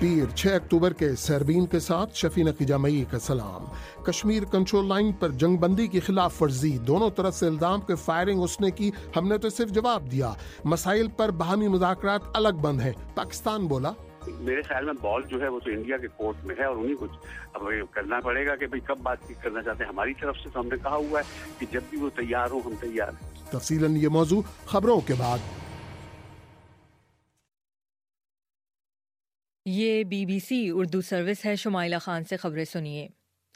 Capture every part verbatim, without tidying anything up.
پیر چھ اکتوبر کے سربین کے ساتھ شفیع نقی جامعی کا سلام. کشمیر کنٹرول لائن پر جنگ بندی کی خلاف ورزی, دونوں طرف سے الزام کہ فائرنگ اس نے کی, ہم نے تو صرف جواب دیا. مسائل پر باہمی مذاکرات الگ بند ہیں. پاکستان بولا میرے خیال میں بال جو ہے وہ تو انڈیا کے کورٹ میں ہے اور انہیں کچھ اب کرنا پڑے گا کہ بھئی کب بات چیت کرنا چاہتے ہیں. ہماری طرف سے تو ہم نے کہا ہوا ہے کہ جب بھی وہ تیار ہوں ہم تیار ہیں. تفصیلاً یہ موضوع خبروں کے بعد. یہ B B C Urdu service ہے. شمائلہ خان سے خبریں سنیے.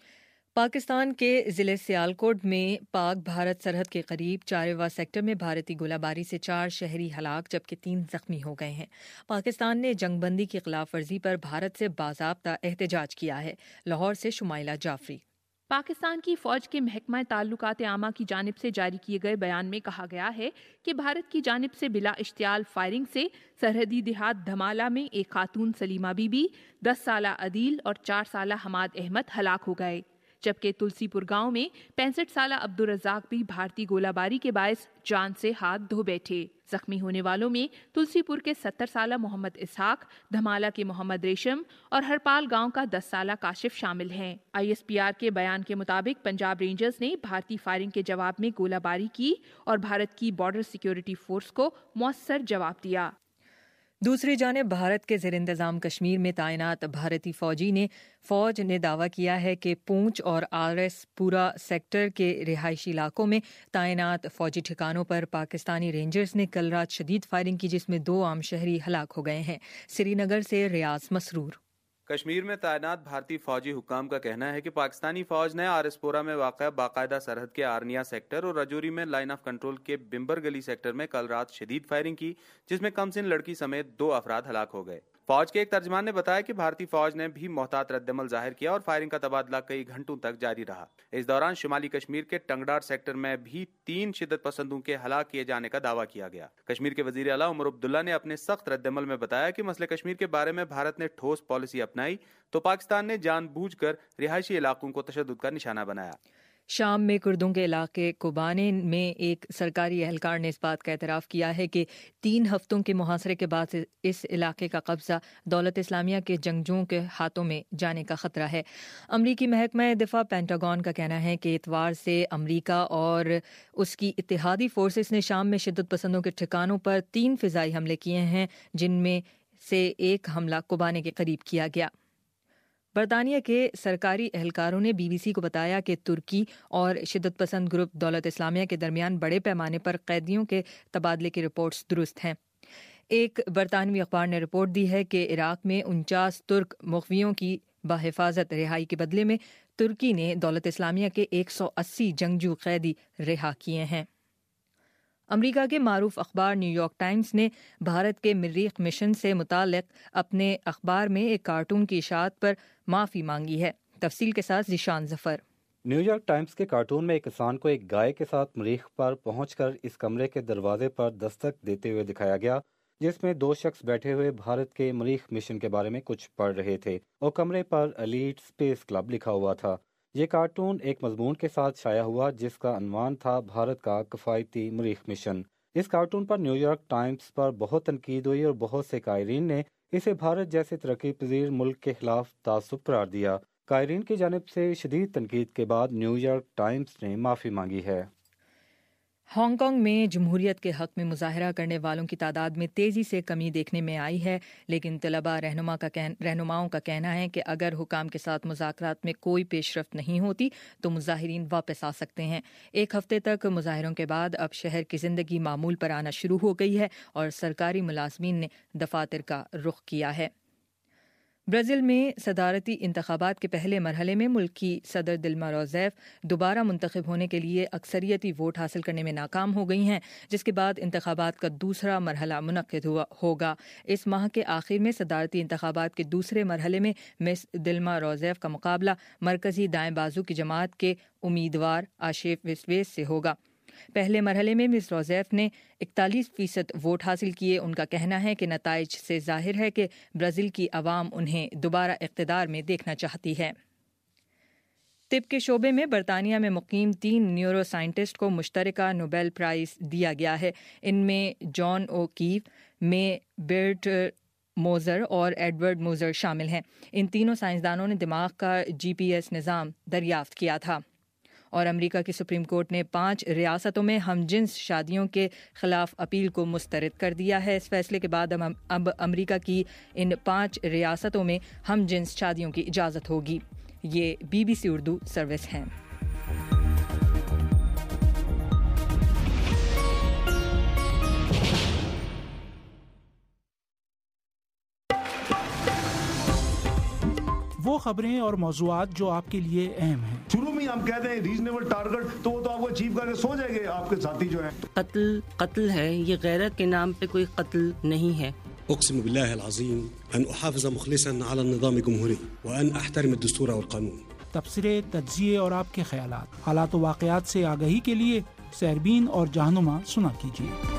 پاکستان کے ضلع سیالکوٹ میں پاک بھارت سرحد کے قریب چاروا سیکٹر میں بھارتی گولہ باری سے چار شہری ہلاک جبکہ تین زخمی ہو گئے ہیں. پاکستان نے جنگ بندی کی خلاف ورزی پر بھارت سے باضابطہ احتجاج کیا ہے. لاہور سے شمائلہ جعفری. پاکستان کی فوج کے محکمہ تعلقات عامہ کی جانب سے جاری کیے گئے بیان میں کہا گیا ہے کہ بھارت کی جانب سے بلا اشتعال فائرنگ سے سرحدی دیہات دھمالہ میں ایک خاتون سلیمہ بی بی، دس سالہ عدیل اور چار سالہ حماد احمد ہلاک ہو گئے، جبکہ تلسی پور گاؤں میں پینسٹھ سالہ عبدالرزاق بھی بھارتی گولہ باری کے باعث جان سے ہاتھ دھو بیٹھے. زخمی ہونے والوں میں تلسی پور کے ستر سالہ محمد اسحاق، دھمالہ کے محمد ریشم اور ہرپال گاؤں کا دس سالہ کاشف شامل ہیں. آئی ایس پی آر کے بیان کے مطابق پنجاب رینجرز نے بھارتی فائرنگ کے جواب میں گولہ باری کی اور بھارت کی بارڈر سیکیورٹی فورس کو مؤثر جواب دیا. دوسری جانب بھارت کے زیر انتظام کشمیر میں تعینات بھارتی فوجی نے فوج نے دعویٰ کیا ہے کہ پونچھ اور آر ایس پورہ سیکٹر کے رہائشی علاقوں میں تعینات فوجی ٹھکانوں پر پاکستانی رینجرز نے کل رات شدید فائرنگ کی جس میں دو عام شہری ہلاک ہو گئے ہیں. سری نگر سے ریاض مسرور. کشمیر میں تعینات بھارتی فوجی حکام کا کہنا ہے کہ پاکستانی فوج نے آر ایس پورہ میں واقع باقاعدہ سرحد کے آرنیا سیکٹر اور رجوری میں لائن آف کنٹرول کے بمبر گلی سیکٹر میں کل رات شدید فائرنگ کی جس میں کم سن لڑکی سمیت دو افراد ہلاک ہو گئے. فوج کے ایک ترجمان نے بتایا کہ بھارتی فوج نے بھی محتاط رد عمل ظاہر کیا اور فائرنگ کا تبادلہ کئی گھنٹوں تک جاری رہا. اس دوران شمالی کشمیر کے ٹنگڈار سیکٹر میں بھی تین شدت پسندوں کے ہلاک کیے جانے کا دعویٰ کیا گیا. کشمیر کے وزیر اعلیٰ عمر عبداللہ نے اپنے سخت رد عمل میں بتایا کہ مسئلہ کشمیر کے بارے میں بھارت نے ٹھوس پالیسی اپنائی تو پاکستان نے جان بوجھ کر رہائشی علاقوں کو تشدد کا نشانہ بنایا. شام میں کردوں کے علاقے کوبانے میں ایک سرکاری اہلکار نے اس بات کا اعتراف کیا ہے کہ تین ہفتوں کے محاصرے کے بعد اس علاقے کا قبضہ دولت اسلامیہ کے جنگجوؤں کے ہاتھوں میں جانے کا خطرہ ہے. امریکی محکمہ دفاع پینٹاگون کا کہنا ہے کہ اتوار سے امریکہ اور اس کی اتحادی فورسز نے شام میں شدت پسندوں کے ٹھکانوں پر تین فضائی حملے کیے ہیں جن میں سے ایک حملہ کوبانے کے قریب کیا گیا. برطانیہ کے سرکاری اہلکاروں نے بی بی سی کو بتایا کہ ترکی اور شدت پسند گروپ دولت اسلامیہ کے درمیان بڑے پیمانے پر قیدیوں کے تبادلے کی رپورٹس درست ہیں. ایک برطانوی اخبار نے رپورٹ دی ہے کہ عراق میں انچاس ترک مخفیوں کی بحفاظت رہائی کے بدلے میں ترکی نے دولت اسلامیہ کے ایک سو اسی جنگجو قیدی رہا کیے ہیں. امریکہ کے معروف اخبار نیو یارک ٹائمز نے بھارت کے مریخ مشن سے متعلق اپنے اخبار میں ایک کارٹون کی اشاعت پر معافی مانگی ہے. تفصیل کے ساتھ Zeeshan Zafar. New York Times کے کارٹون میں ایک کسان کو ایک گائے کے ساتھ مریخ پر پہنچ کر اس کمرے کے دروازے پر دستک دیتے ہوئے دکھایا گیا جس میں دو شخص بیٹھے ہوئے بھارت کے مریخ مشن کے بارے میں کچھ پڑھ رہے تھے اور کمرے پر ایلیٹ اسپیس کلب لکھا ہوا تھا. یہ کارٹون ایک مضمون کے ساتھ شائع ہوا جس کا عنوان تھا بھارت کا کفایتی مریخ مشن. اس کارٹون پر نیو یارک ٹائمز پر بہت تنقید ہوئی اور بہت سے قائرین نے اسے بھارت جیسے ترقی پذیر ملک کے خلاف تعصب قرار دیا. قائرین کی جانب سے شدید تنقید کے بعد نیو یارک ٹائمز نے معافی مانگی ہے. ہانگ کانگ میں جمہوریت کے حق میں مظاہرہ کرنے والوں کی تعداد میں تیزی سے کمی دیکھنے میں آئی ہے لیکن طلباء رہنما کا کہن... رہنماؤں کا کہنا ہے کہ اگر حکام کے ساتھ مذاکرات میں کوئی پیش رفت نہیں ہوتی تو مظاہرین واپس آ سکتے ہیں. ایک ہفتے تک مظاہروں کے بعد اب شہر کی زندگی معمول پر آنا شروع ہو گئی ہے اور سرکاری ملازمین نے دفاتر کا رخ کیا ہے. برازیل میں صدارتی انتخابات کے پہلے مرحلے میں ملک کی صدر دلما روزیف دوبارہ منتخب ہونے کے لیے اکثریتی ووٹ حاصل کرنے میں ناکام ہو گئی ہیں جس کے بعد انتخابات کا دوسرا مرحلہ منعقد ہوا ہوگا. اس ماہ کے آخر میں صدارتی انتخابات کے دوسرے مرحلے میں مس دلما روزیف کا مقابلہ مرکزی دائیں بازو کی جماعت کے امیدوار آشیف وسویس سے ہوگا. پہلے مرحلے میں مس روزیف نے اکتالیس فیصد ووٹ حاصل کیے. ان کا کہنا ہے کہ نتائج سے ظاہر ہے کہ برازیل کی عوام انہیں دوبارہ اقتدار میں دیکھنا چاہتی ہے. طب کے شعبے میں برطانیہ میں مقیم تین نیورو سائنٹسٹ کو مشترکہ نوبیل پرائز دیا گیا ہے. ان میں جان او کیف، مے بیرٹ موزر اور ایڈورڈ موزر شامل ہیں۔ ان تینوں سائنسدانوں نے دماغ کا جی پی ایس نظام دریافت کیا تھا۔ اور امریکہ کی سپریم کورٹ نے پانچ ریاستوں میں ہم جنس شادیوں کے خلاف اپیل کو مسترد کر دیا ہے۔ اس فیصلے کے بعد اب امریکہ کی ان پانچ ریاستوں میں ہم جنس شادیوں کی اجازت ہوگی۔ یہ B B C Urdu service ہے۔ وہ خبریں اور موضوعات جو آپ کے لیے اہم ہیں۔ شروع میں ہم کہتے ہیں ریزنیبل ٹارگٹ، تو وہ تو آپ کو اچیو کر کے سو جائے گے آپ کے ساتھی جو ہیں۔ قتل قتل ہے، یہ غیرت کے نام پہ کوئی قتل نہیں ہے۔ اقسم بالله العظيم ان احافظ مخلصا على النظام الجمهوري وان احترم الدستور والقانون۔ تبصرے، تجزیے اور آپ کے خیالات، حالات و واقعات سے آگہی کے لیے سحربین اور جہنما سنا کیجیے۔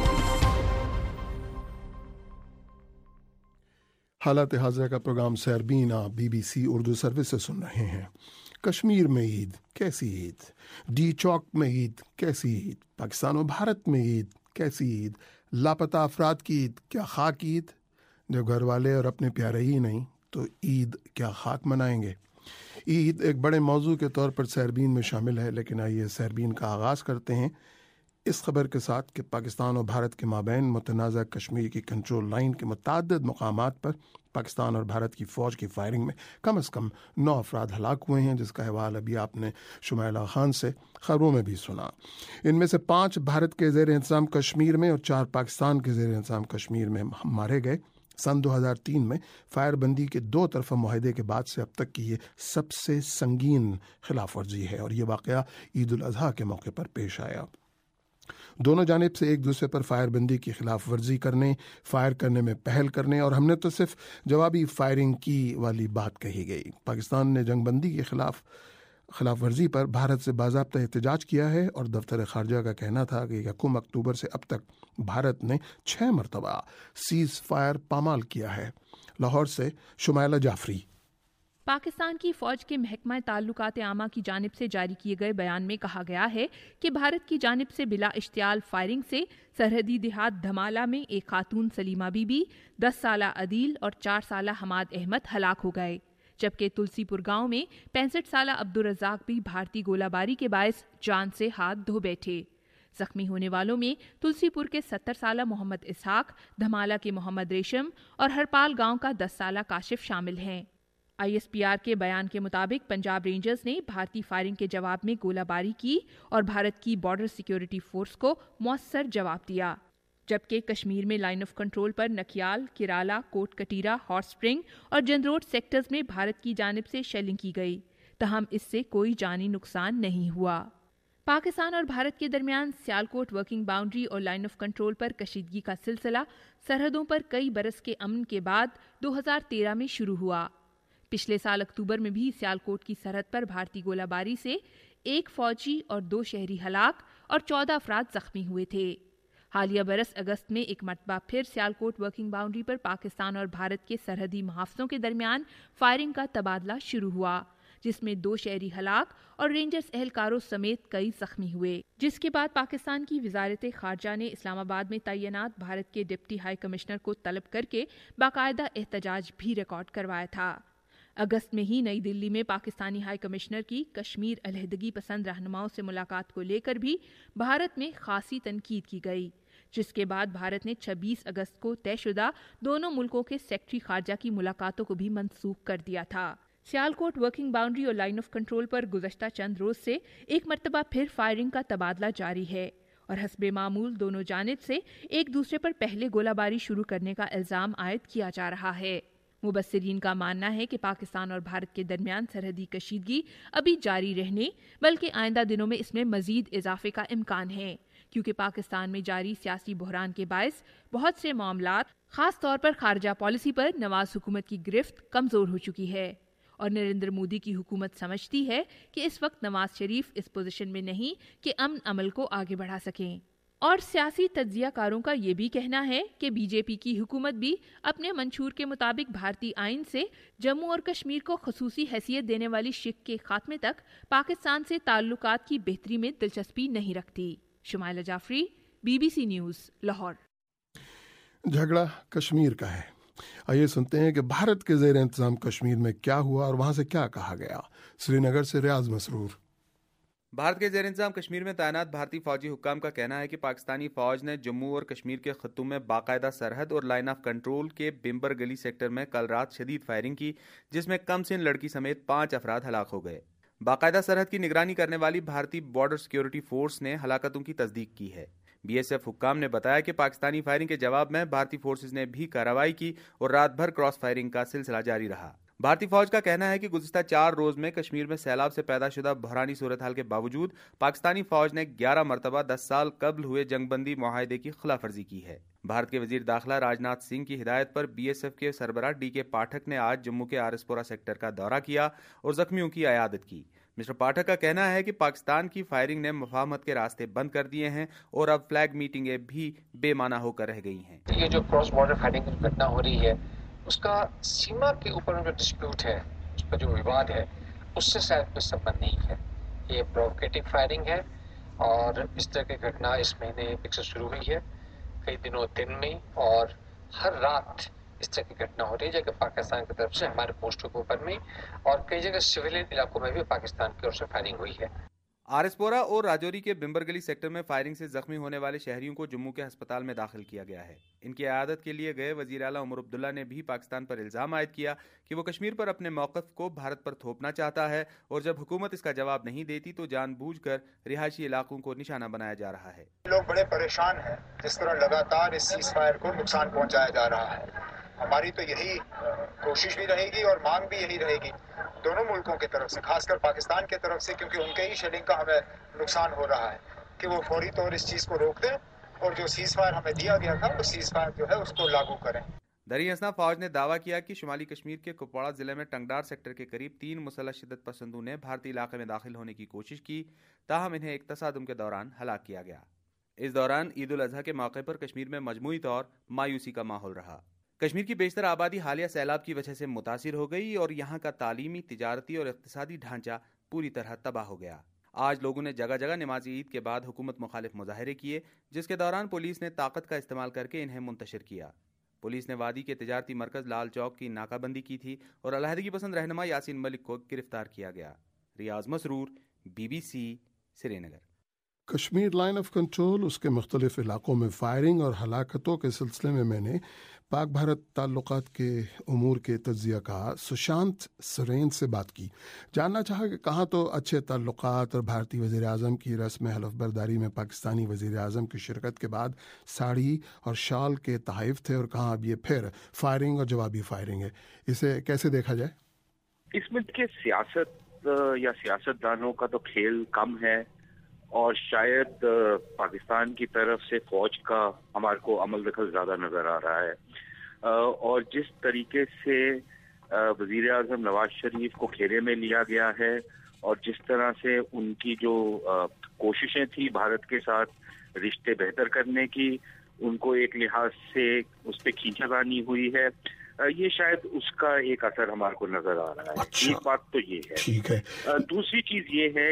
حالات حاضرہ کا پروگرام سحربین آپ B B C Urdu service سے سن رہے ہیں۔ کشمیر میں عید، کیسی عید؟ ڈی چوک میں عید، کیسی عید؟ پاکستان و بھارت میں عید، کیسی عید؟ لاپتہ افراد کی عید، کیا خاک عید؟ جب گھر والے اور اپنے پیارے ہی نہیں تو عید کیا خاک منائیں گے؟ عید ایک بڑے موضوع کے طور پر سحربین میں شامل ہے، لیکن آئیے سحربین کا آغاز کرتے ہیں اس خبر کے ساتھ کہ پاکستان اور بھارت کے مابین متنازع کشمیر کی کنٹرول لائن کے متعدد مقامات پر پاکستان اور بھارت کی فوج کی فائرنگ میں کم از کم نو افراد ہلاک ہوئے ہیں، جس کا حوالہ ابھی آپ نے شمائلہ خان سے خبروں میں بھی سنا۔ ان میں سے پانچ بھارت کے زیر انتظام کشمیر میں اور چار پاکستان کے زیر انتظام کشمیر میں مارے گئے۔ سن دو ہزار تین میں فائر بندی کے دو طرفہ معاہدے کے بعد سے اب تک کی یہ سب سے سنگین خلاف ورزی ہے، اور یہ واقعہ عید الاضحیٰ کے موقع پر پیش آیا۔ دونوں جانب سے ایک دوسرے پر فائر بندی کی خلاف ورزی کرنے، فائر کرنے میں پہل کرنے اور ہم نے تو صرف جوابی فائرنگ کی والی بات کہی گئی۔ پاکستان نے جنگ بندی کے خلاف خلاف ورزی پر بھارت سے باضابطہ احتجاج کیا ہے، اور دفتر خارجہ کا کہنا تھا کہ یکم اکتوبر سے اب تک بھارت نے چھ مرتبہ سیز فائر پامال کیا ہے۔ لاہور سے شمائلہ جعفری۔ پاکستان کی فوج کے محکمہ تعلقات عامہ کی جانب سے جاری کیے گئے بیان میں کہا گیا ہے کہ بھارت کی جانب سے بلا اشتعال فائرنگ سے سرحدی دیہات دھمالہ میں ایک خاتون سلیمہ بی بی، دس سالہ عدیل اور چار سالہ حماد احمد ہلاک ہو گئے، جبکہ تلسی پور گاؤں میں پینسٹھ سالہ عبدالرزاق بھی بھارتی گولہ باری کے باعث جان سے ہاتھ دھو بیٹھے۔ زخمی ہونے والوں میں تلسی پور کے ستر سالہ محمد اسحاق، دھمالہ کے محمد ریشم اور ہرپال گاؤں کا دس سالہ کاشف شامل ہیں۔ آئی ایس پی آر کے بیان کے مطابق پنجاب رینجرز نے بھارتی فائرنگ کے جواب میں گولہ باری کی اور بھارت کی بارڈر سیکیورٹی فورس کو مؤثر جواب دیا، جبکہ کشمیر میں لائن آف کنٹرول پر نکھیال، کیرالا، کوٹ کٹیرا، ہاٹ سپرنگ اور جندروٹ سیکٹرز میں بھارت کی جانب سے شیلنگ کی گئی، تاہم اس سے کوئی جانی نقصان نہیں ہوا۔ پاکستان اور بھارت کے درمیان سیالکوٹ ورکنگ باؤنڈری اور لائن آف کنٹرول پر کشیدگی کا سلسلہ سرحدوں پر کئی برس کے امن کے بعد دو ہزار تیرہ میں شروع ہوا۔ پچھلے سال اکتوبر میں بھی سیالکوٹ کی سرحد پر بھارتی گولہ باری سے ایک فوجی اور دو شہری ہلاک اور چودہ افراد زخمی ہوئے تھے۔ حالیہ برس اگست میں ایک مرتبہ پھر سیالکوٹ ورکنگ باؤنڈری پر پاکستان اور بھارت کے سرحدی محافظوں کے درمیان فائرنگ کا تبادلہ شروع ہوا، جس میں دو شہری ہلاک اور رینجرز اہلکاروں سمیت کئی زخمی ہوئے، جس کے بعد پاکستان کی وزارت خارجہ نے اسلام آباد میں تعینات بھارت کے ڈپٹی ہائی کمشنر کو طلب کر کے باقاعدہ احتجاج بھی ریکارڈ کروایا تھا۔ اگست میں ہی نئی دلی میں پاکستانی ہائی کمشنر کی کشمیر علیحدگی پسند رہنماؤں سے ملاقات کو لے کر بھی بھارت میں خاصی تنقید کی گئی، جس کے بعد بھارت نے چھبیس اگست کو طے شدہ دونوں ملکوں کے سیکرٹری خارجہ کی ملاقاتوں کو بھی منسوخ کر دیا تھا۔ سیالکوٹ ورکنگ باؤنڈری اور لائن آف کنٹرول پر گزشتہ چند روز سے ایک مرتبہ پھر فائرنگ کا تبادلہ جاری ہے، اور حسب معمول دونوں جانب سے ایک دوسرے پر پہلے گولہ باری شروع کرنے کا الزام عائد کیا جا رہا ہے۔ مبصرین کا ماننا ہے کہ پاکستان اور بھارت کے درمیان سرحدی کشیدگی ابھی جاری رہنے بلکہ آئندہ دنوں میں اس میں مزید اضافے کا امکان ہے، کیونکہ پاکستان میں جاری سیاسی بحران کے باعث بہت سے معاملات، خاص طور پر خارجہ پالیسی پر نواز حکومت کی گرفت کمزور ہو چکی ہے، اور نریندر مودی کی حکومت سمجھتی ہے کہ اس وقت نواز شریف اس پوزیشن میں نہیں کہ امن عمل کو آگے بڑھا سکیں۔ اور سیاسی تجزیہ کاروں کا یہ بھی کہنا ہے کہ بی جے پی کی حکومت بھی اپنے منشور کے مطابق بھارتی آئین سے جموں اور کشمیر کو خصوصی حیثیت دینے والی شک کے خاتمے تک پاکستان سے تعلقات کی بہتری میں دلچسپی نہیں رکھتی۔ Shumaila Jafri, B B C news, Lahore. جھگڑا کشمیر کا ہے، आइए सुनते हैं कि भारत के ज़ेर इंतज़ाम कश्मीर में क्या हुआ और वहाँ से क्या कहा गया। श्रीनगर से रियाज मसरूर। भारत के ज़ेर इंतज़ाम कश्मीर में तैनात भारतीय फौजी हुक्काम का कहना है कि पाकिस्तानी फौज ने जम्मू और कश्मीर के खत्तों में बाकायदा सरहद और लाइन ऑफ कंट्रोल के बिम्बर गली सेक्टर में कल रात शदीद फायरिंग की, जिसमें कम सिन लड़की समेत पांच अफराद हलाक हो गए। बाकायदा सरहद की निगरानी करने वाली भारतीय बॉर्डर सिक्योरिटी फोर्स ने हलाकतों की तस्दीक की है। बीएसएफ हुक्काम ने बताया कि पाकिस्तानी फायरिंग के जवाब में भारतीय फोर्सेज ने भी कार्रवाई की और रात भर क्रॉस फायरिंग का सिलसिला जारी रहा। भारतीय फौज का कहना है कि गुज़िश्ता चार रोज में कश्मीर में सैलाब से पैदा शुदा बहरानी सूरत हाल के बावजूद पाकिस्तानी फौज ने ग्यारह मरतबा दस साल कबल हुए जंगबंदी मुआहदे की खिलाफवर्जी की है। भारत के वजीर दाखिला राजनाथ सिंह की हिदायत पर बीएसएफ के सरबराह डी के पाठक ने आज जम्मू के आरएसपुरा सेक्टर का दौरा किया और जख्मियों की अयादत की। मिस्टर पाठक का कहना है कि पाकिस्तान की फायरिंग ने मुफाहमत के रास्ते बंद कर दिए हैं और अब फ्लैग मीटिंगें भी बेमाना होकर रह गई हैं। ये जो क्रॉस बॉर्डर फायरिंग की घटना हो रही है, उसका सीमा के ऊपर जो डिस्प्यूट है, उस पर जो विवाद है, उससे शायद कोई संबंध नहीं है। ये प्रोवोकेटिव फायरिंग है और इस तरह की घटना इस महीने एक से शुरू हुई है, कई दिनों दिन में, और हर रात इस तरह की घटना हो रही है जगह पाकिस्तान की तरफ से हमारे पोस्टों के ऊपर में, और कई जगह सिविलियन इलाकों में भी पाकिस्तान की ओर से फायरिंग हुई है। आरएसपोरा और राजौरी के बिम्बरगली सेक्टर में फायरिंग से जख्मी होने वाले शहरियों को जम्मू के अस्पताल में दाखिल किया गया है। इनकी अयादत के लिए गए वजीर आला उमर अब्दुल्ला ने भी पाकिस्तान पर इल्जाम आयद किया कि वो कश्मीर पर अपने मौक़िफ़ को भारत पर थोपना चाहता है और जब हुकूमत इसका जवाब नहीं देती तो जानबूझकर रिहायशी इलाकों को निशाना बनाया जा रहा है। लोग बड़े परेशान हैं जिस तरह लगातार इस सीज़ फायर को नुकसान पहुँचाया जा रहा है। हमारी तो यही कोशिश भी रहेगी और मांग भी यही रहेगी दोनों मुल्कों की तरफ से, खासकर पाकिस्तान की तरफ से, क्योंकि उनके ही शेलिंग का हमें नुकसान हो रहा है, कि वो फौरी तौर इस चीज़ को रोक दें और जो सीज़ फायर हमें दिया गया था वो सीज़ फायर जो है उसको लागू करें। दरी असना फौज ने दावा किया कि शुमाली कश्मीर के कुपवाड़ा जिले में टंगडार सेक्टर के करीब तीन मुसल्लह शिद्दत पसंदों ने भारतीय इलाके में दाखिल होने की कोशिश की, ताहम इन्हें एक तसादुम के दौरान हलाक किया गया। इस दौरान ईद उल अजहा के मौके पर कश्मीर में मजमूई तौर मायूसी का माहौल रहा। कश्मीर की बेशतर आबादी हालिया सैलाब की वजह से मुतासिर हो गई और यहाँ का तालीमी, तिजारती और इक़्तिसादी ढांचा पूरी तरह तबाह हो गया। आज लोगों ने जगह जगह नमाज ईद के बाद हुकूमत मुखालिफ मुजाहरे किए, जिसके दौरान पुलिस ने ताकत का इस्तेमाल करके इन्हें मुंतशिर किया। पुलिस ने वादी के तिजारती मरकज लाल चौक की नाकाबंदी की थी और अलहदगी पसंद रहनुमा यासीन मलिक को गिरफ्तार किया गया। Riaz Masroor, BBC, Srinagar. Kashmir line of control, उसके मुख्तलिफ इलाकों में फायरिंग और हलाकतों के सिलसिले में मैंने पाक भारत ताल्लुकात के उमूर के तज्जिया का सुशांत सरेन से बात की। जानना चाहा कि कहाँ तो अच्छे ताल्लुकात और भारतीय वज़ीर आज़म की रस्म हलफ बर्दारी में पाकिस्तानी वज़ीर आज़म की शिरकत के बाद साड़ी और शाल के तहफ़ थे, और कहाँ अब ये फिर फायरिंग और जवाबी फायरिंग है। इसे कैसे देखा जाए? इसमें के सियासत या सियासतदानों का तो खेल कम है और शायद पाकिस्तान की तरफ से फौज का हमारे को अमल दखल ज्यादा नजर आ रहा है। और जिस तरीके से वजीर आज़म नवाज शरीफ को घेरे में लिया गया है और जिस तरह से उनकी जो कोशिशें थी भारत के साथ रिश्ते बेहतर करने की, उनको एक लिहाज से उस पर खींचातानी हुई है, ये शायद उसका एक असर हमारे को नजर आ रहा है। अच्छा। एक बात तो ये है। ठीक है। दूसरी चीज ये है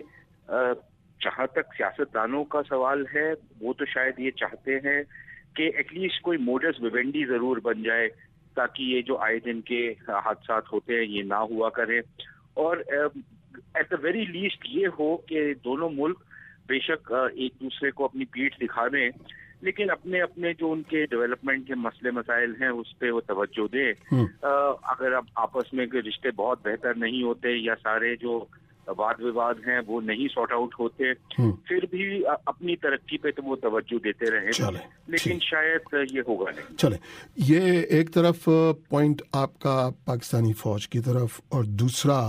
कि जहाँ तक सियासतदानों का सवाल है, वो तो शायद ये चाहते हैं कि एटलीस्ट कोई मोडस विवेंडी जरूर बन जाए ताकि ये जो आए दिन के हादसात होते हैं ये ना हुआ करें, और एट द वेरी लीस्ट ये हो कि दोनों मुल्क बेशक एक दूसरे को अपनी पीठ दिखा दें, लेकिन अपने अपने जो उनके डेवलपमेंट के मसले मसाइल हैं उस पर वो तवज्जो दें। अगर अब आपस में रिश्ते बहुत बेहतर नहीं होते या सारे जो वाद विवाद हैं वो नहीं सॉर्ट आउट होते, फिर भी अपनी तरक्की पे तो वो तवज्जो देते रहे, लेकिन शायद ये होगा नहीं। चले, ये एक तरफ पॉइंट आपका पाकिस्तानी फौज की तरफ और दूसरा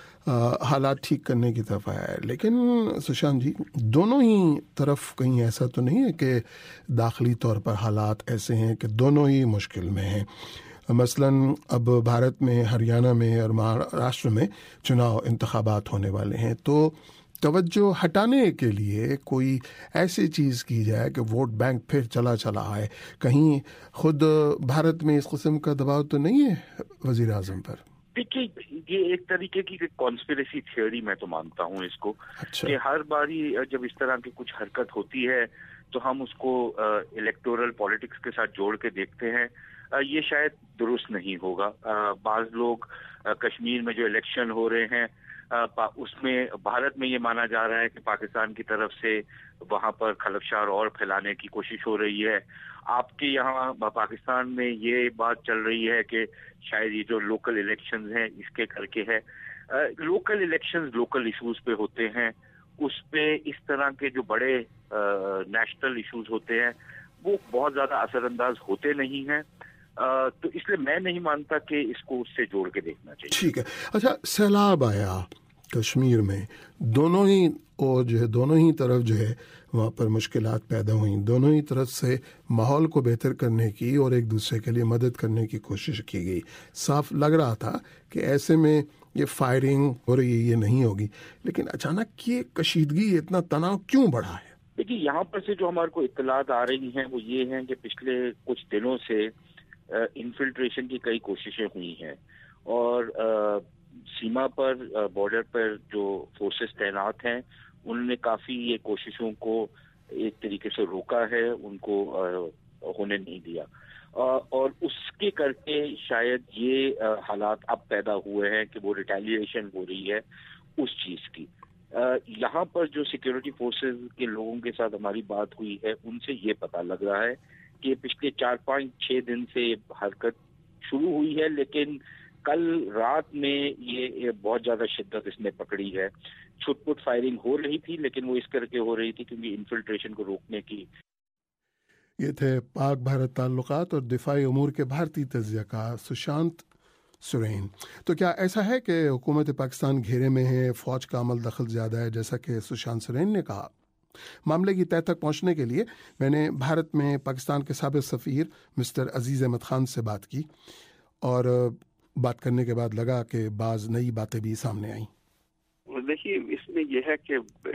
हालात ठीक करने की तरफ आया है, लेकिन सुशांत जी दोनों ही तरफ कहीं ऐसा तो नहीं है कि दाखिली तौर पर हालात ऐसे हैं कि दोनों ही मुश्किल में हैं? मसलन अब भारत में हरियाणा में और महाराष्ट्र में चुनाव इंतखाबात होने वाले हैं, तो तवज्जो हटाने के लिए कोई ऐसी चीज़ की जाए कि वोट बैंक फिर चला चला आए। कहीं खुद भारत में इस किस्म का दबाव तो नहीं है वज़ीर आज़म पर? देखिए, ये एक तरीके की कॉन्स्पिरेसी थियोरी मैं तो मानता हूँ इसको। अच्छा। कि हर बारी जब इस तरह की कुछ हरकत होती है तो हम उसको इलेक्टोरल पॉलिटिक्स के साथ जोड़ के देखते हैं। یہ شاید درست نہیں ہوگا. بعض لوگ کشمیر میں جو الیکشن ہو رہے ہیں اس میں بھارت میں یہ مانا جا رہا ہے کہ پاکستان کی طرف سے وہاں پر خلفشار اور پھیلانے کی کوشش ہو رہی ہے. آپ کے یہاں پاکستان میں یہ بات چل رہی ہے کہ شاید یہ جو لوکل الیکشنز ہیں اس کے کر کے ہے. لوکل الیکشنز لوکل ایشوز پہ ہوتے ہیں, اس پہ اس طرح کے جو بڑے نیشنل ایشوز ہوتے ہیں وہ بہت زیادہ اثر انداز ہوتے نہیں ہیں. تو اس لیے میں نہیں مانتا کہ اس کو اس سے جوڑ کے دیکھنا چاہیے. ٹھیک ہے. اچھا, سیلاب آیا کشمیر میں, دونوں ہی اور جو ہے دونوں ہی طرف جو ہے وہاں پر مشکلات پیدا ہوئیں, دونوں ہی طرف سے ماحول کو بہتر کرنے کی اور ایک دوسرے کے لیے مدد کرنے کی کوشش کی گئی. صاف لگ رہا تھا کہ ایسے میں یہ فائرنگ ہو رہی ہے یہ نہیں ہوگی, لیکن اچانک یہ کشیدگی اتنا تناؤ کیوں بڑھا ہے؟ دیکھیے, یہاں پر سے جو ہمارے کو اطلاعات آ رہی ہیں وہ یہ ہیں کہ پچھلے کچھ دنوں سے انفلٹریشن کی کئی کوششیں ہوئی ہیں اور سیما پر بارڈر پر جو فورسز تعینات ہیں انہوں نے کافی یہ کوششوں کو ایک طریقے سے روکا ہے, ان کو ہونے نہیں دیا, اور اس کے کر کے شاید یہ حالات اب پیدا ہوئے ہیں کہ وہ ریٹیلیشن ہو رہی ہے اس چیز کی. یہاں پر جو سیکیورٹی فورسز کے لوگوں کے ساتھ ہماری بات ہوئی ہے ان سے یہ پتہ لگ رہا ہے کہ پچھلے چار پانچ چھ دن سے حرکت شروع ہوئی ہے, لیکن کل رات میں یہ بہت زیادہ شدت اس نے پکڑی ہے. چھٹ پٹ فائرنگ ہو رہی تھی لیکن وہ اس کر کے ہو رہی تھی کیونکہ انفلٹریشن کو روکنے کی. یہ تھے پاک بھارت تعلقات اور دفاعی امور کے بھارتی تجزیہ کار سشانت سرین. تو کیا ایسا ہے کہ حکومت پاکستان گھیرے میں ہے, فوج کا عمل دخل زیادہ ہے جیسا کہ سشانت سرین نے کہا؟ معاملے کی تہہ تک پہنچنے کے لیے میں نے بھارت میں پاکستان کے سابق سفیر مسٹر عزیز احمد خان سے بات کی, اور بات کرنے کے بعد لگا کہ بعض نئی باتیں بھی سامنے آئیں. دیکھیے, اس میں یہ ہے کہ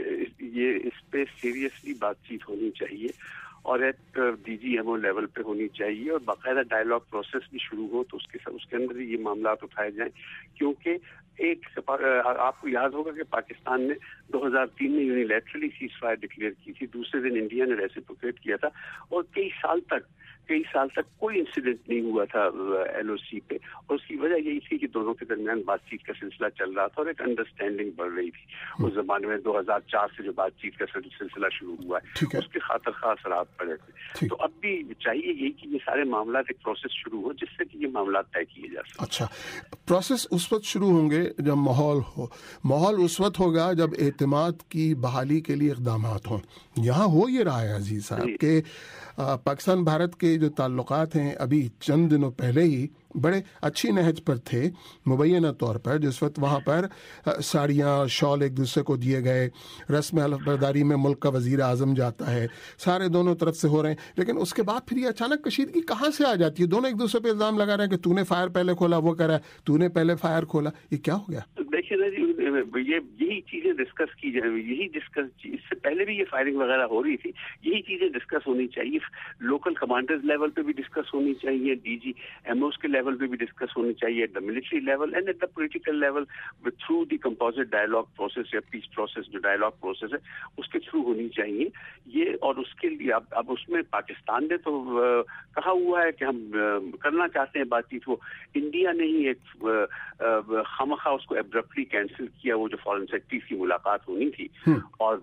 یہ اس پہ سیریسلی بات چیت ہونی چاہیے اور ایک D G M O level پہ ہونی چاہیے اور باقاعدہ ڈائیلاگ پروسیس بھی شروع ہو تو اس کے اس کے اندر یہ معاملات اٹھائے جائیں. کیونکہ ایک آپ کو یاد ہوگا کہ پاکستان نے دو ہزار تین میں یونیلیٹرلی سیز فائر ڈکلیئر کی تھی, دوسرے دن انڈیا نے ریسیپروکیٹ کیا تھا اور کئی سال تک کئی سال تک کوئی انسیڈنٹ نہیں ہوا تھا ایل او سی پہ, اور اس کی وجہ یہی تھی کہ دونوں کے درمیان بات چیت کا سلسلہ چل رہا تھا اور ایک انڈرسٹینڈنگ بڑھ رہی تھی. اس زمانے میں دو ہزار چار سے جو بات چیت کا سلسلہ شروع ہوا ہے اس کے خاطر خاص اثرات پڑے تھے. تو اب بھی چاہیے یہی کہ یہ سارے معاملات ایک پروسیس شروع ہو جس سے کہ یہ معاملات طے کیے جا سکیں. اچھا, پروسیس اس وقت شروع ہوں گے جب ماحول ہو, ماحول اس وقت ہوگا جب اعتماد کی بحالی کے لیے اقدامات ہوں. یہاں ہو یہ رہا ہے عزیز صاحب کہ پاکستان بھارت کے جو تعلقات ہیں ابھی چند دنوں پہلے ہی بڑے اچھی نہج پر تھے مبینہ طور پر, جس وقت وہاں پر ساڑیاں شال ایک دوسرے کو دیے گئے, رسم حلف برداری میں ملک کا وزیر اعظم جاتا ہے, سارے دونوں طرف سے ہو رہے ہیں. لیکن اس کے بعد پھر یہ اچانک کشیدگی کہاں سے آ جاتی ہے؟ دونوں ایک دوسرے پہ الزام لگا رہے ہیں کہ تو نے فائر پہلے کھولا, وہ کہہ رہا ہے تو نے پہلے فائر کھولا. یہ کیا ہو گیا؟ دیکھیے نا جی, یہ یہی چیزیں ڈسکس کی جائیں, یہی ڈسکس اس سے پہلے بھی یہ فائرنگ وغیرہ ہو رہی تھی, یہی چیزیں ڈسکس ہونی چاہیے. لوکل کمانڈرز لیول پہ بھی ڈسکس ہونی چاہیے, ڈی جی ایم اوز کے لیول پہ بھی ڈسکس ہونی چاہیے, at the military level and at the political level through the composite dialogue process یا پیس پروسیس جو ڈائلاگ پروسیس ہے اس کے تھرو ہونی چاہیے یہ. اور اس کے لیے اب اب اس میں پاکستان نے تو کہا ہوا ہے کہ ہم کرنا چاہتے ہیں بات چیت, وہ انڈیا نے ہی ایک خامخواہ اس کو ایبرپٹلی کینسل کیا, وہ جو فارن سیکرٹری کی ملاقات ہونی تھی. اور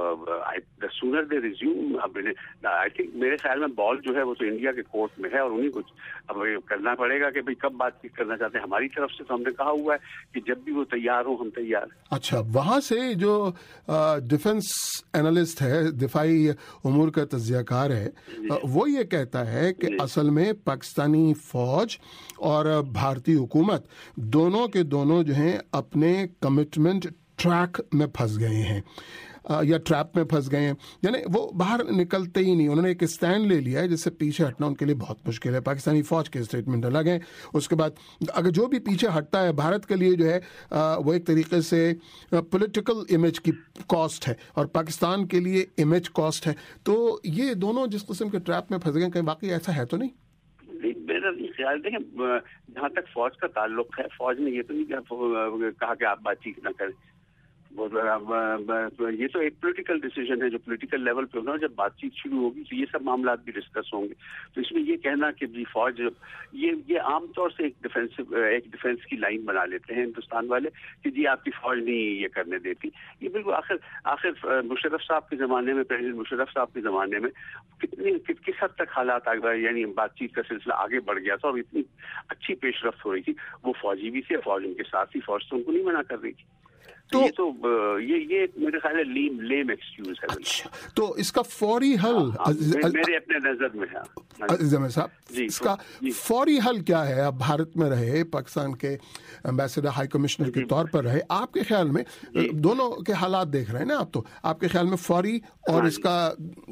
sooner they resume, I think میرے خیال میں بال جو ہے وہ تو انڈیا کے کورٹ میں ہے اور انہیں کچھ اب کرنا پڑے گا کہ بھئی کب بات چیت کرنا چاہتے ہیں. ہماری طرف سے تو ہم نے کہا ہوا ہے کہ جب بھی وہ تیار ہو ہم تیار. اچھا, وہاں سے جو ڈیفنس اینالسٹ ہے, دفاعی امور کا تجزیہ کار ہے, وہ یہ کہتا ہے کہ اصل میں پاکستانی فوج اور بھارتی حکومت دونوں کے دونوں جو ہیں اپنے کمٹمنٹ ٹریک میں پھنس گئے ہیں یا ٹریپ میں پھنس گئے ہیں, یعنی وہ باہر نکلتے ہی نہیں. انہوں نے ایک اسٹینڈ لے لیا ہے جس سے پیچھے ہٹنا ان کے لیے بہت مشکل ہے. پاکستانی فوج کے اسٹیٹمنٹ الگ ہیں. اس کے بعد اگر جو بھی پیچھے ہٹتا ہے بھارت کے لیے جو ہے وہ ایک طریقے سے پولیٹیکل امیج کی کاسٹ ہے اور پاکستان کے لیے امیج کاسٹ ہے. تو یہ دونوں جس قسم کے ٹریپ میں پھنس گئے, کہیں واقعی ایسا ہے تو نہیں؟ میرا خیال دیکھیں, جہاں تک فوج کا تعلق ہے, فوج نے یہ تو نہیں کہا کہ آپ بات چیت نہ کریں. یہ تو ایک پولیٹیکل ڈیسیجن ہے جو پولیٹیکل لیول پہ ہوگا. جب بات چیت شروع ہوگی تو یہ سب معاملات بھی ڈسکس ہوں گے. تو اس میں یہ کہنا کہ جی فوج یہ یہ عام طور سے ایک ڈیفینس ایک ڈیفینس کی لائن بنا لیتے ہیں ہندوستان والے کہ جی آپ کی فوج نہیں یہ کرنے دیتی. یہ بالکل آخر آخر مشرف صاحب کے زمانے میں پریزیڈنٹ مشرف صاحب کے زمانے میں کتنی کس حد تک حالات آگے یعنی بات چیت کا سلسلہ آگے بڑھ گیا تھا اور اتنی اچھی پیش رفت ہو رہی تھی. وہ فوجی بھی تھے, فوج ان کے ساتھ تھی, فوج تو ان کو نہیں منع کر رہی تھی. تو یہ تو یہ یہ میرے خیال ہے لیم لیم ایکسکیوز ہے. اچھا تو اس کا فوری حل میرے اپنے نظر میں ہے عزیز احمد صاحب, اس کا فوری حل کیا ہے؟ آپ بھارت میں رہے, پاکستان کے ایمبیسڈر ہائی کمشنر کے طور پر رہے, آپ کے خیال میں دونوں کے حالات دیکھ رہے ہیں نا آپ, تو آپ کے خیال میں فوری اور اس کا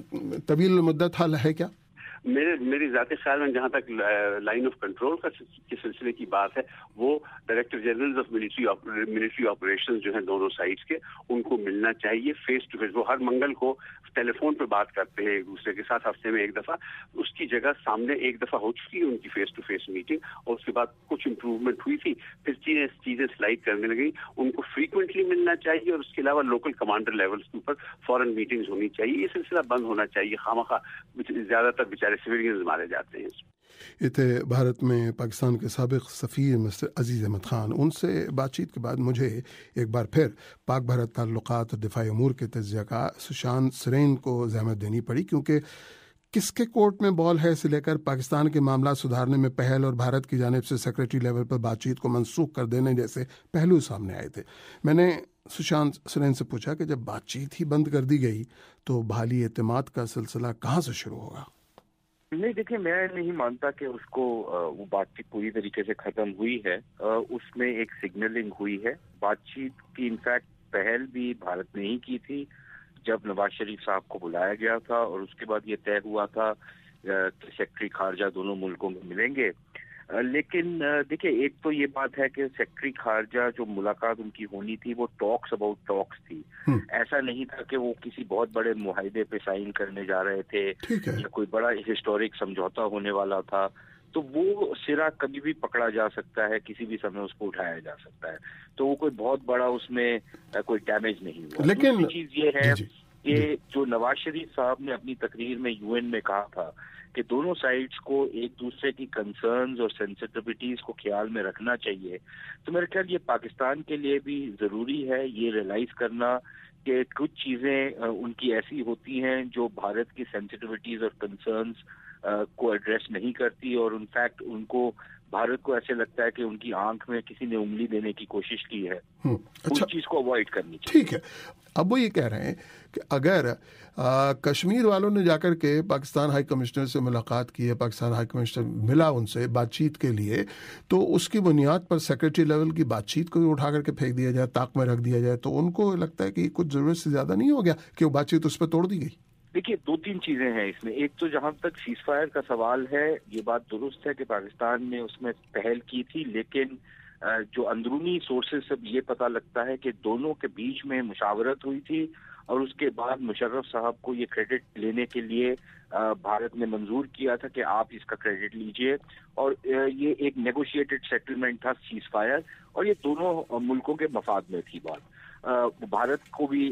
طویل مدت حل ہے کیا؟ میرے میری ذاتی خیال میں جہاں تک لائن آف کنٹرول کا کے سلسلے کی بات ہے, وہ director general of military military operation جو ہیں دونوں سائڈس کے, ان کو ملنا چاہیے فیس ٹو فیس. وہ ہر منگل کو ٹیلی فون پہ بات کرتے ہیں ایک دوسرے کے ساتھ, ہفتے میں ایک دفعہ. اس کی جگہ سامنے ایک دفعہ ہو چکی ہے ان کی فیس ٹو فیس میٹنگ, اور اس کے بعد کچھ امپروومنٹ ہوئی تھی, پھر چیزیں چیزیں سلائڈ کرنے لگی. ان کو فریکوینٹلی ملنا چاہیے, اور اس کے علاوہ لوکل کمانڈر لیولس کے اوپر فورن میٹنگز ہونی چاہیے. یہ سلسلہ بند ہونا چاہیے. خامخواہ زیادہ تر بیچارے سویلینز مارے جاتے ہیں. یہ تھے بھارت میں پاکستان کے سابق سفیر مسٹر عزیز احمد خان. ان سے بات چیت کے بعد مجھے ایک بار پھر پاک بھارت تعلقات اور دفاعی امور کے تجزیہ کا سشانت سرین کو زحمت دینی پڑی, کیونکہ کس کے کورٹ میں بال ہے سے لے کر پاکستان کے معاملات سدھارنے میں پہل اور بھارت کی جانب سے سیکرٹری لیول پر بات چیت کو منسوخ کر دینے جیسے پہلو سامنے آئے تھے. میں نے سشانت سرین سے پوچھا کہ جب بات چیت ہی بند کر دی گئی تو بحالی اعتماد کا سلسلہ کہاں سے شروع ہوگا؟ نہیں دیکھیں, میں نہیں مانتا کہ اس کو وہ بات چیت پوری طریقے سے ختم ہوئی ہے. اس میں ایک سگنلنگ ہوئی ہے. بات چیت کی انفیکٹ پہل بھی بھارت نے ہی کی تھی جب نواز شریف صاحب کو بلایا گیا تھا, اور اس کے بعد یہ طے ہوا تھا کہ سیکرٹری خارجہ دونوں ملکوں میں ملیں گے. لیکن دیکھیں, ایک تو یہ بات ہے کہ سیکرٹری خارجہ جو ملاقات ان کی ہونی تھی وہ ٹاکس اباؤٹ ٹاکس تھی. ایسا نہیں تھا کہ وہ کسی بہت بڑے معاہدے پہ سائن کرنے جا رہے تھے یا کوئی بڑا ہسٹورک سمجھوتا ہونے والا تھا. تو وہ سرا کبھی بھی پکڑا جا سکتا ہے, کسی بھی سمے اس کو اٹھایا جا سکتا ہے. تو وہ کوئی بہت بڑا اس میں کوئی ڈیمیج نہیں ہوا. لیکن چیز یہ ہے کہ جو نواز شریف صاحب نے اپنی تقریر میں یو این میں کہا تھا کہ دونوں سائڈز کو ایک دوسرے کی کنسرنز اور سینسٹیوٹیز کو خیال میں رکھنا چاہیے. تو میرے خیال یہ پاکستان کے لیے بھی ضروری ہے یہ ریلائز کرنا کہ کچھ چیزیں ان کی ایسی ہوتی ہیں جو بھارت کی سینسٹیوٹیز اور کنسرنز کو ایڈریس نہیں کرتی, اور ان فیکٹ ان کو بھارت کو ایسے لگتا ہے کہ ان کی آنکھ میں کسی نے انگلی دینے کی کوشش کی ہے. اچھا, اس چیز کو اوائڈ کرنی چاہیے. ٹھیک ہے. اب وہ یہ کہہ رہے ہیں کہ اگر آ, کشمیر والوں نے جا کر کے پاکستان ہائی کمشنر سے ملاقات کی ہے, پاکستان ہائی کمشنر ملا ان سے بات چیت کے لیے, تو اس کی بنیاد پر سیکرٹری لیول کی بات چیت کو اٹھا کر کے پھینک دیا جائے, طاق میں رکھ دیا جائے, تو ان کو لگتا ہے کہ کچھ ضرورت سے زیادہ نہیں ہو گیا کہ وہ بات چیت اس پہ توڑ دی گئی. دیکھیے, دو تین چیزیں ہیں اس میں. ایک تو جہاں تک سیز فائر کا سوال ہے, یہ بات درست ہے کہ پاکستان نے اس میں پہل کی تھی, لیکن جو اندرونی سورسز سے یہ پتہ لگتا ہے کہ دونوں کے بیچ میں مشاورت ہوئی تھی, اور اس کے بعد مشرف صاحب کو یہ کریڈٹ لینے کے لیے بھارت نے منظور کیا تھا کہ آپ اس کا کریڈٹ لیجئے, اور یہ ایک نیگوشیٹڈ سیٹلمنٹ تھا سیز فائر, اور یہ دونوں ملکوں کے مفاد میں تھی بات. بھارت کو بھی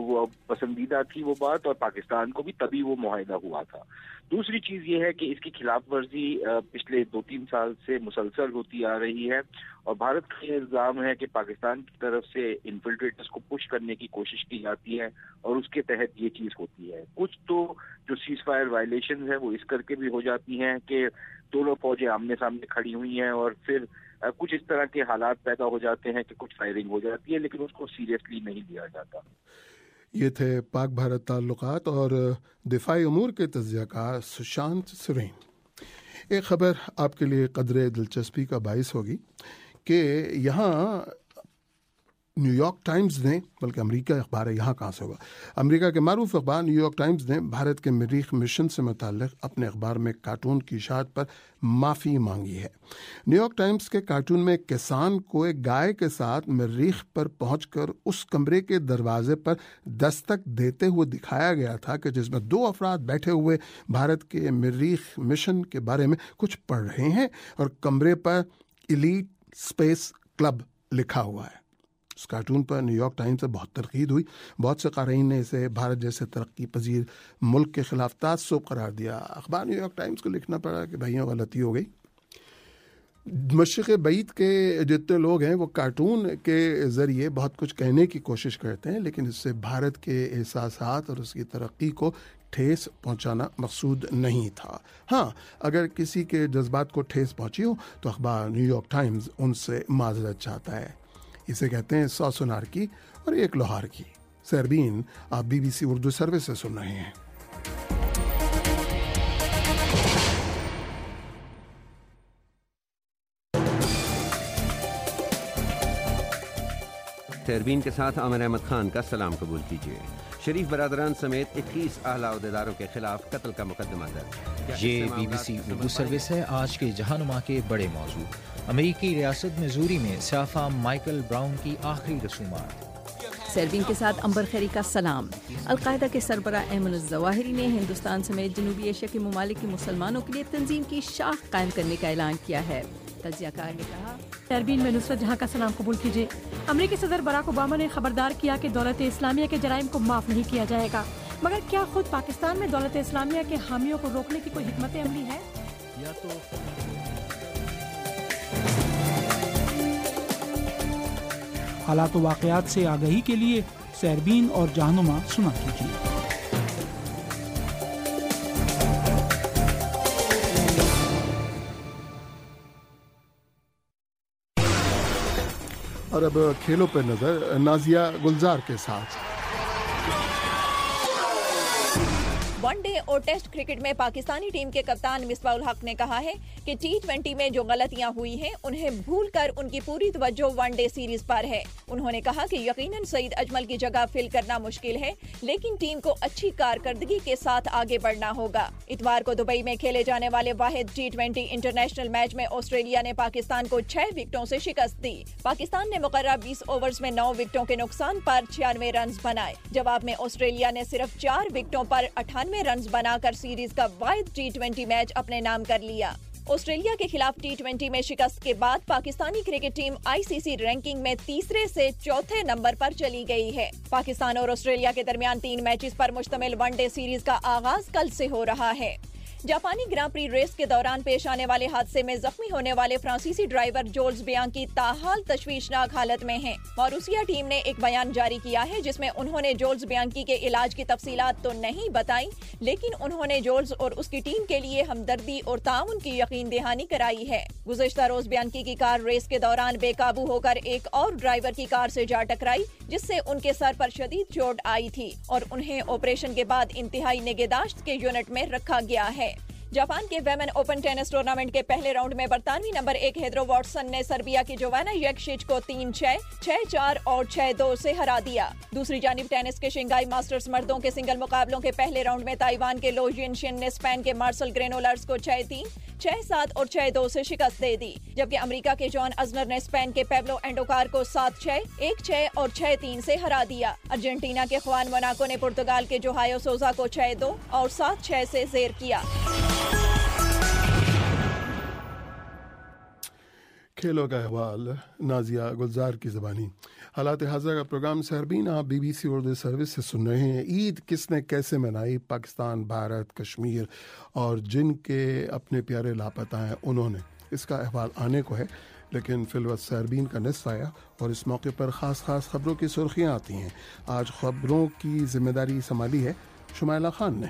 پسندیدہ تھی وہ بات, اور پاکستان کو بھی, تبھی وہ معاہدہ ہوا تھا. دوسری چیز یہ ہے کہ اس کی خلاف ورزی پچھلے دو تین سال سے مسلسل ہوتی آ رہی ہے, اور بھارت کا یہ الزام ہے کہ پاکستان کی طرف سے انفلٹریٹرز کو پش کرنے کی کوشش کی جاتی ہے, اور اس کے تحت یہ چیز ہوتی ہے. کچھ تو جو سیز فائر وائلیشنز ہیں وہ اس کر کے بھی ہو جاتی ہیں کہ دونوں فوجیں آمنے سامنے کھڑی ہوئی ہیں, اور پھر کچھ اس طرح کے حالات پیدا ہو جاتے ہیں کہ کچھ فائرنگ ہو جاتی ہے, لیکن اس کو سیریسلی نہیں لیا جاتا. یہ تھے پاک بھارت تعلقات اور دفاعی امور کے تجزیہ کا سشانت سرین. ایک خبر آپ کے لیے قدر دلچسپی کا باعث ہوگی کہ یہاں نیو یارک ٹائمز نے, بلکہ امریکہ اخبار ہے, یہاں کہاں سے ہوگا, امریکہ کے معروف اخبار نیو یارک ٹائمز نے بھارت کے مریخ مشن سے متعلق اپنے اخبار میں کارٹون کی اشاعت پر معافی مانگی ہے. نیو یارک ٹائمز کے کارٹون میں کسان کو ایک گائے کے ساتھ مریخ پر پہنچ کر اس کمرے کے دروازے پر دستک دیتے ہوئے دکھایا گیا تھا کہ جس میں دو افراد بیٹھے ہوئے بھارت کے مریخ مشن کے بارے میں کچھ پڑھ رہے ہیں, اور کمرے پر ایلیٹ اسپیس کلب لکھا ہوا ہے. اس کارٹون پر نیو یارک ٹائمز سے بہت تنقید ہوئی. بہت سے قارئین نے اسے بھارت جیسے ترقی پذیر ملک کے خلاف تعصب قرار دیا. اخبار نیو یارک ٹائمز کو لکھنا پڑا کہ بھائیوں غلطی ہو گئی. مشرق بعید کے جتنے لوگ ہیں وہ کارٹون کے ذریعے بہت کچھ کہنے کی کوشش کرتے ہیں، لیکن اس سے بھارت کے احساسات اور اس کی ترقی کو ٹھیس پہنچانا مقصود نہیں تھا. ہاں، اگر کسی کے جذبات کو ٹھیس پہنچی ہو تو اخبار نیو یارک ٹائمز ان سے معذرت چاہتا ہے. اسے کہتے ہیں سو سونار کی اور ایک لوہار کی. سہربین، آپ B B C Urdu service سے سن رہے ہیں. سہربین کے ساتھ عامر احمد خان کا سلام قبول کیجیے. شریف برادران سمیت اکیس اعلیٰ عہدیداروں کے خلاف قتل کا مقدمہ درج. یہ B B C Urdu service ہے. آج کے جہانما کے بڑے موضوع: امریکی ریاست میزوری میں سیاہ فام مائیکل براؤن کی آخری رسومات. سہربین کے ساتھ امبر خیری کا سلام. القاعدہ کے سربراہ ایمن الظواہری نے ہندوستان سمیت جنوبی ایشیا کے ممالک کے مسلمانوں کے لیے تنظیم کی شاخ قائم کرنے کا اعلان کیا ہے. تجزیہ کار نے کہا: سہربین میں نصرت جہاں کا سلام قبول کیجیے. امریکی صدر براک اوباما نے خبردار کیا کہ دولت اسلامیہ کے جرائم کو معاف نہیں کیا جائے گا، مگر کیا خود پاکستان میں دولت اسلامیہ کے حامیوں کو روکنے کی کوئی حکمت عملی ہے؟ یا تو حالات و واقعات سے آگہی کے لیے سہربین اور جہانما سنا کیجیے. اور اب کھیلوں پر نظر نازیہ گلزار کے ساتھ. ون ڈے اور ٹیسٹ کرکٹ میں پاکستانی ٹیم کے کپتان مصباح الحق نے کہا ہے کہ ٹی ٹوینٹی میں جو غلطیاں ہوئی ہیں انہیں بھول کر ان کی پوری توجہ ون ڈے سیریز پر ہے. انہوں نے کہا کہ یقیناً سعید اجمل کی جگہ فل کرنا مشکل ہے، لیکن ٹیم کو اچھی کارکردگی کے ساتھ آگے بڑھنا ہوگا. اتوار کو دبئی میں کھیلے جانے والے واحد ٹی ٹوینٹی انٹرنیشنل میچ میں آسٹریلیا نے پاکستان کو چھ وکٹوں سے شکست دی. پاکستان نے مقررہ بیس اوورز میں نو وکٹوں کے نقصان پر چھیانوے رنز بنائے. جواب میں آسٹریلیا نے صرف چار وکٹوں پر اٹھانوے رنز بنا کر سیریز کا واحد ٹی ٹوینٹی میچ اپنے نام کر لیا. آسٹریلیا کے خلاف ٹی ٹوینٹی میں شکست کے بعد پاکستانی cricket team I C C ranking میں تیسرے سے چوتھے نمبر پر چلی گئی ہے. پاکستان اور آسٹریلیا کے درمیان تین میچز پر مشتمل ون ڈے سیریز کا آغاز کل سے ہو رہا ہے. جاپانی گران پری ریس کے دوران پیش آنے والے حادثے میں زخمی ہونے والے فرانسیسی ڈرائیور جولز بیانکی تاحال تشویشناک حالت میں ہیں. موروثیہ ٹیم نے ایک بیان جاری کیا ہے جس میں انہوں نے جولز بیانکی کے علاج کی تفصیلات تو نہیں بتائیں، لیکن انہوں نے جولز اور اس کی ٹیم کے لیے ہمدردی اور تعاون کی یقین دہانی کرائی ہے. گزشتہ روز بیانکی کی کار ریس کے دوران بے قابو ہو کر ایک اور ڈرائیور کی کار سے جا ٹکرائی، جس سے ان کے سر پر شدید چوٹ آئی تھی اور انہیں آپریشن کے بعد انتہائی نگہداشت کے یونٹ میں رکھا گیا ہے. جاپان کے ویمن اوپن ٹینس ٹورنامنٹ کے پہلے راؤنڈ میں برطانوی نمبر ایک ہیدرو واٹسن نے سربیا کی جوانا یکشچ کو تین چھ، چھ چار اور چھ دو سے ہرا دیا. دوسری جانب ٹینس کے شنگھائی ماسٹرز مردوں کے سنگل مقابلوں کے پہلے راؤنڈ میں تائیوان کے لو جین شن نے اسپین کے مارسل گرینولرز کو چھ تین، چھ سات اور چھ دو سے شکست دے دی، جبکہ امریکہ کے جان ازنر نے اسپین کے پیبلو اینڈوکار کو سات چھ، ایک چھ اور چھ تین سے ہرا دیا. ارجنٹینا کے خوان موناکو نے پرتگال کے جوہایو سوزا کو چھ دو اور سات چھ سے زیر کیا. کھیلوں کا احوال نازیہ گلزار کی زبانی. حالات حاضرہ کا پروگرام سہربین آپ B B C Urdu service سے سن رہے ہیں. عید کس نے کیسے منائی؟ پاکستان، بھارت، کشمیر اور جن کے اپنے پیارے لاپتہ ہیں انہوں نے. اس کا احوال آنے کو ہے، لیکن فی الوقت سہربین کا نصف آیا اور اس موقع پر خاص خاص خبروں کی سرخیاں آتی ہیں. آج خبروں کی ذمہ داری سنبھالی ہے شمائلہ خان نے.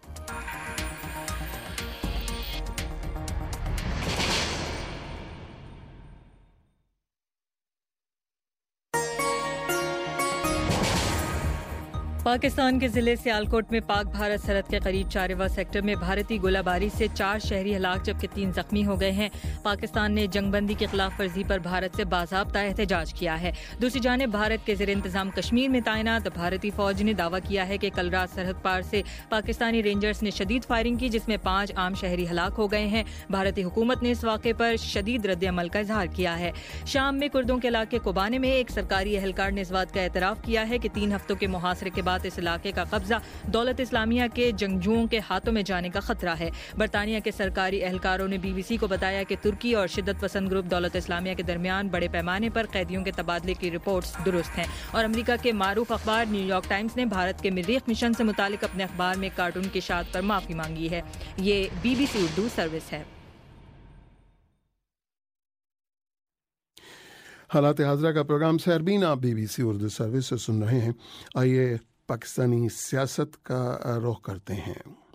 پاکستان کے ضلع سیالکوٹ میں پاک بھارت سرحد کے قریب چاروا سیکٹر میں بھارتی گولہ باری سے چار شہری ہلاک جبکہ تین زخمی ہو گئے ہیں. پاکستان نے جنگ بندی کی خلاف ورزی پر بھارت سے باضابطہ احتجاج کیا ہے. دوسری جانب بھارت کے زیر انتظام کشمیر میں تعینات بھارتی فوج نے دعویٰ کیا ہے کہ کل رات سرحد پار سے پاکستانی رینجرز نے شدید فائرنگ کی جس میں پانچ عام شہری ہلاک ہو گئے ہیں. بھارتی حکومت نے اس واقعے پر شدید رد عمل کا اظہار کیا ہے. شام میں کردوں کے علاقے کوبانے میں ایک سرکاری اہلکار نے اس بات کا اعتراف کیا ہے کہ تین ہفتوں کے محاصرے کے بعد साथ इस इलाके का कब्जा दौलत इस्लामिया के जंगजुओं के हाथों में जाने का खतरा है। बरतानिया के सरकारी एहलकारों ने बीबीसी को बताया कि तुर्की और शिद्दत पसंद ग्रुप दौलत इस्लामिया के दरमियान बड़े पैमाने पर कैदियों के तबादले की रिपोर्ट्स दुरुस्त हैं। और अमेरिका के मारूफ अखबार न्यूयॉर्क टाइम्स ने भारत के मरीख मिशन से मुतालिक अपने अखबार में कार्टून की शात पर माफी मांगी है। ये बीबीसी उर्दू सर्विस है। हालात हाज़रा का प्रोग्राम सहरबीन आप बीबीसी उर्दू सर्विस से सुन रहे हैं। आइए पाकिस्तानी सियासत का रुख करते हैं।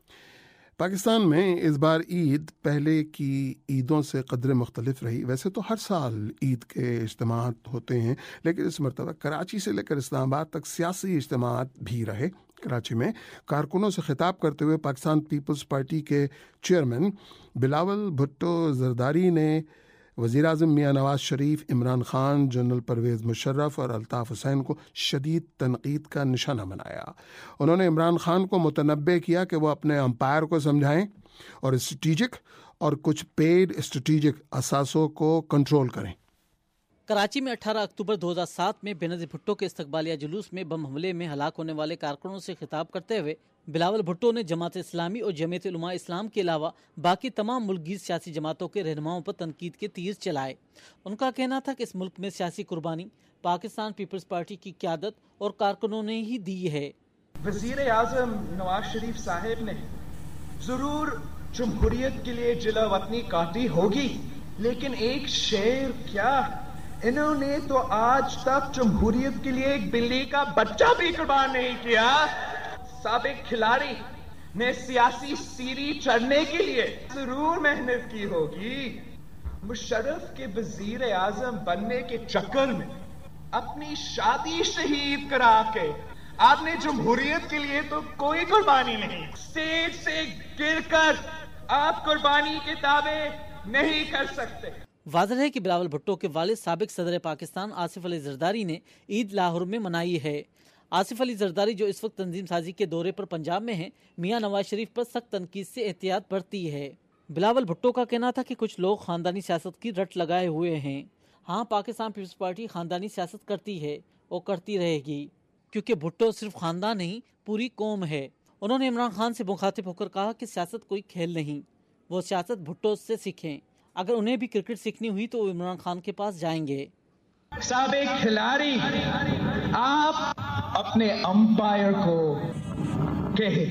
पाकिस्तान में इस बार ईद पहले की ईदों से कदर मुख्तलिफ रही। वैसे तो हर साल ईद के इज्तिमात होते हैं, लेकिन इस मरतबा कराची से लेकर इस्लामाबाद तक सियासी इज्तिमात भी रहे। कराची में कारकुनों से खिताब करते हुए पाकिस्तान पीपल्स पार्टी के चेयरमैन बिलावल भुट्टो जरदारी ने वज़ीर आज़म मियाँ नवाज शरीफ, इमरान खान, जनरल परवेज़ मुशर्रफ और अल्ताफ़ हुसैन को शदीद तनकीद का निशाना बनाया। उन्होंने इमरान खान को मुतनब्बे किया कि वो अपने अंपायर को समझाएं और स्ट्रेटेजिक और कुछ पेड स्ट्रेटेजिक असासों को कंट्रोल करें। कराची में अठारह अक्टूबर दो हज़ार सात में बेनज़ीर भुट्टो के इस्तकबालिया जुलूस में बम हमले में हलाक होने वाले कारकुनों से खिताब करते हुए बिलावल भुट्टो ने जमात इस्लामी और जमीयत उलमा इस्लाम के अलावा बाकी तमाम मुल्की सियासी जमातों के रहनुमाओं पर तनकीद के तीर चलाए। उनका कहना था कि इस मुल्क में सियासी कुर्बानी पाकिस्तान पीपल्स पार्टी की क़यादत और कारकुनों ने ही दी है। वज़ीर आज़म नवाज शरीफ साहब ने जरूर जमहूरियत के लिए जिला वतनी काटी होगी, लेकिन एक शेर क्या, इन्होंने तो आज तक जमहूरियत के लिए एक बिल्ली का बच्चा भी कुर्बान नहीं किया। साबिक खिलाड़ी ने सियासी सीढ़ी चढ़ने के लिए जरूर मेहनत की होगी। मुशर्रफ के वजीर आजम बनने के चक्कर में अपनी शादी शहीद करा के आपने जमहूरियत के लिए तो कोई कुर्बानी नहीं। स्टेज से गिरकर आप कुर्बानी के दावे नहीं कर सकते। वाज़ेह है कि बिलावल भुट्टो के वालिद साबिक सदर पाकिस्तान आसिफ अली जरदारी ने ईद लाहौर में मनाई है। आसिफ अली जरदारी जो इस वक्त तंजीम साजी के दौरे पर पंजाब में हैं, मियाँ नवाज शरीफ पर सख्त तनकीद से एहतियात बरती है। बिलावल भुट्टो का कहना था कि कुछ लोग खानदानी सियासत की रट लगाए हुए हैं। हाँ, पाकिस्तान पीपल्स पार्टी खानदानी सियासत करती है और करती रहेगी, क्योंकि भुट्टो सिर्फ खानदान नहीं पूरी कौम है। उन्होंने इमरान खान से मुखातिब होकर कहा कि सियासत कोई खेल नहीं, वो सियासत भुट्टो से सीखें। अगर उन्हें भी क्रिकेट सीखनी हुई तो वो इमरान खान के पास जाएंगे। साबिक खिलाड़ी, आप अपने अंपायर को कहे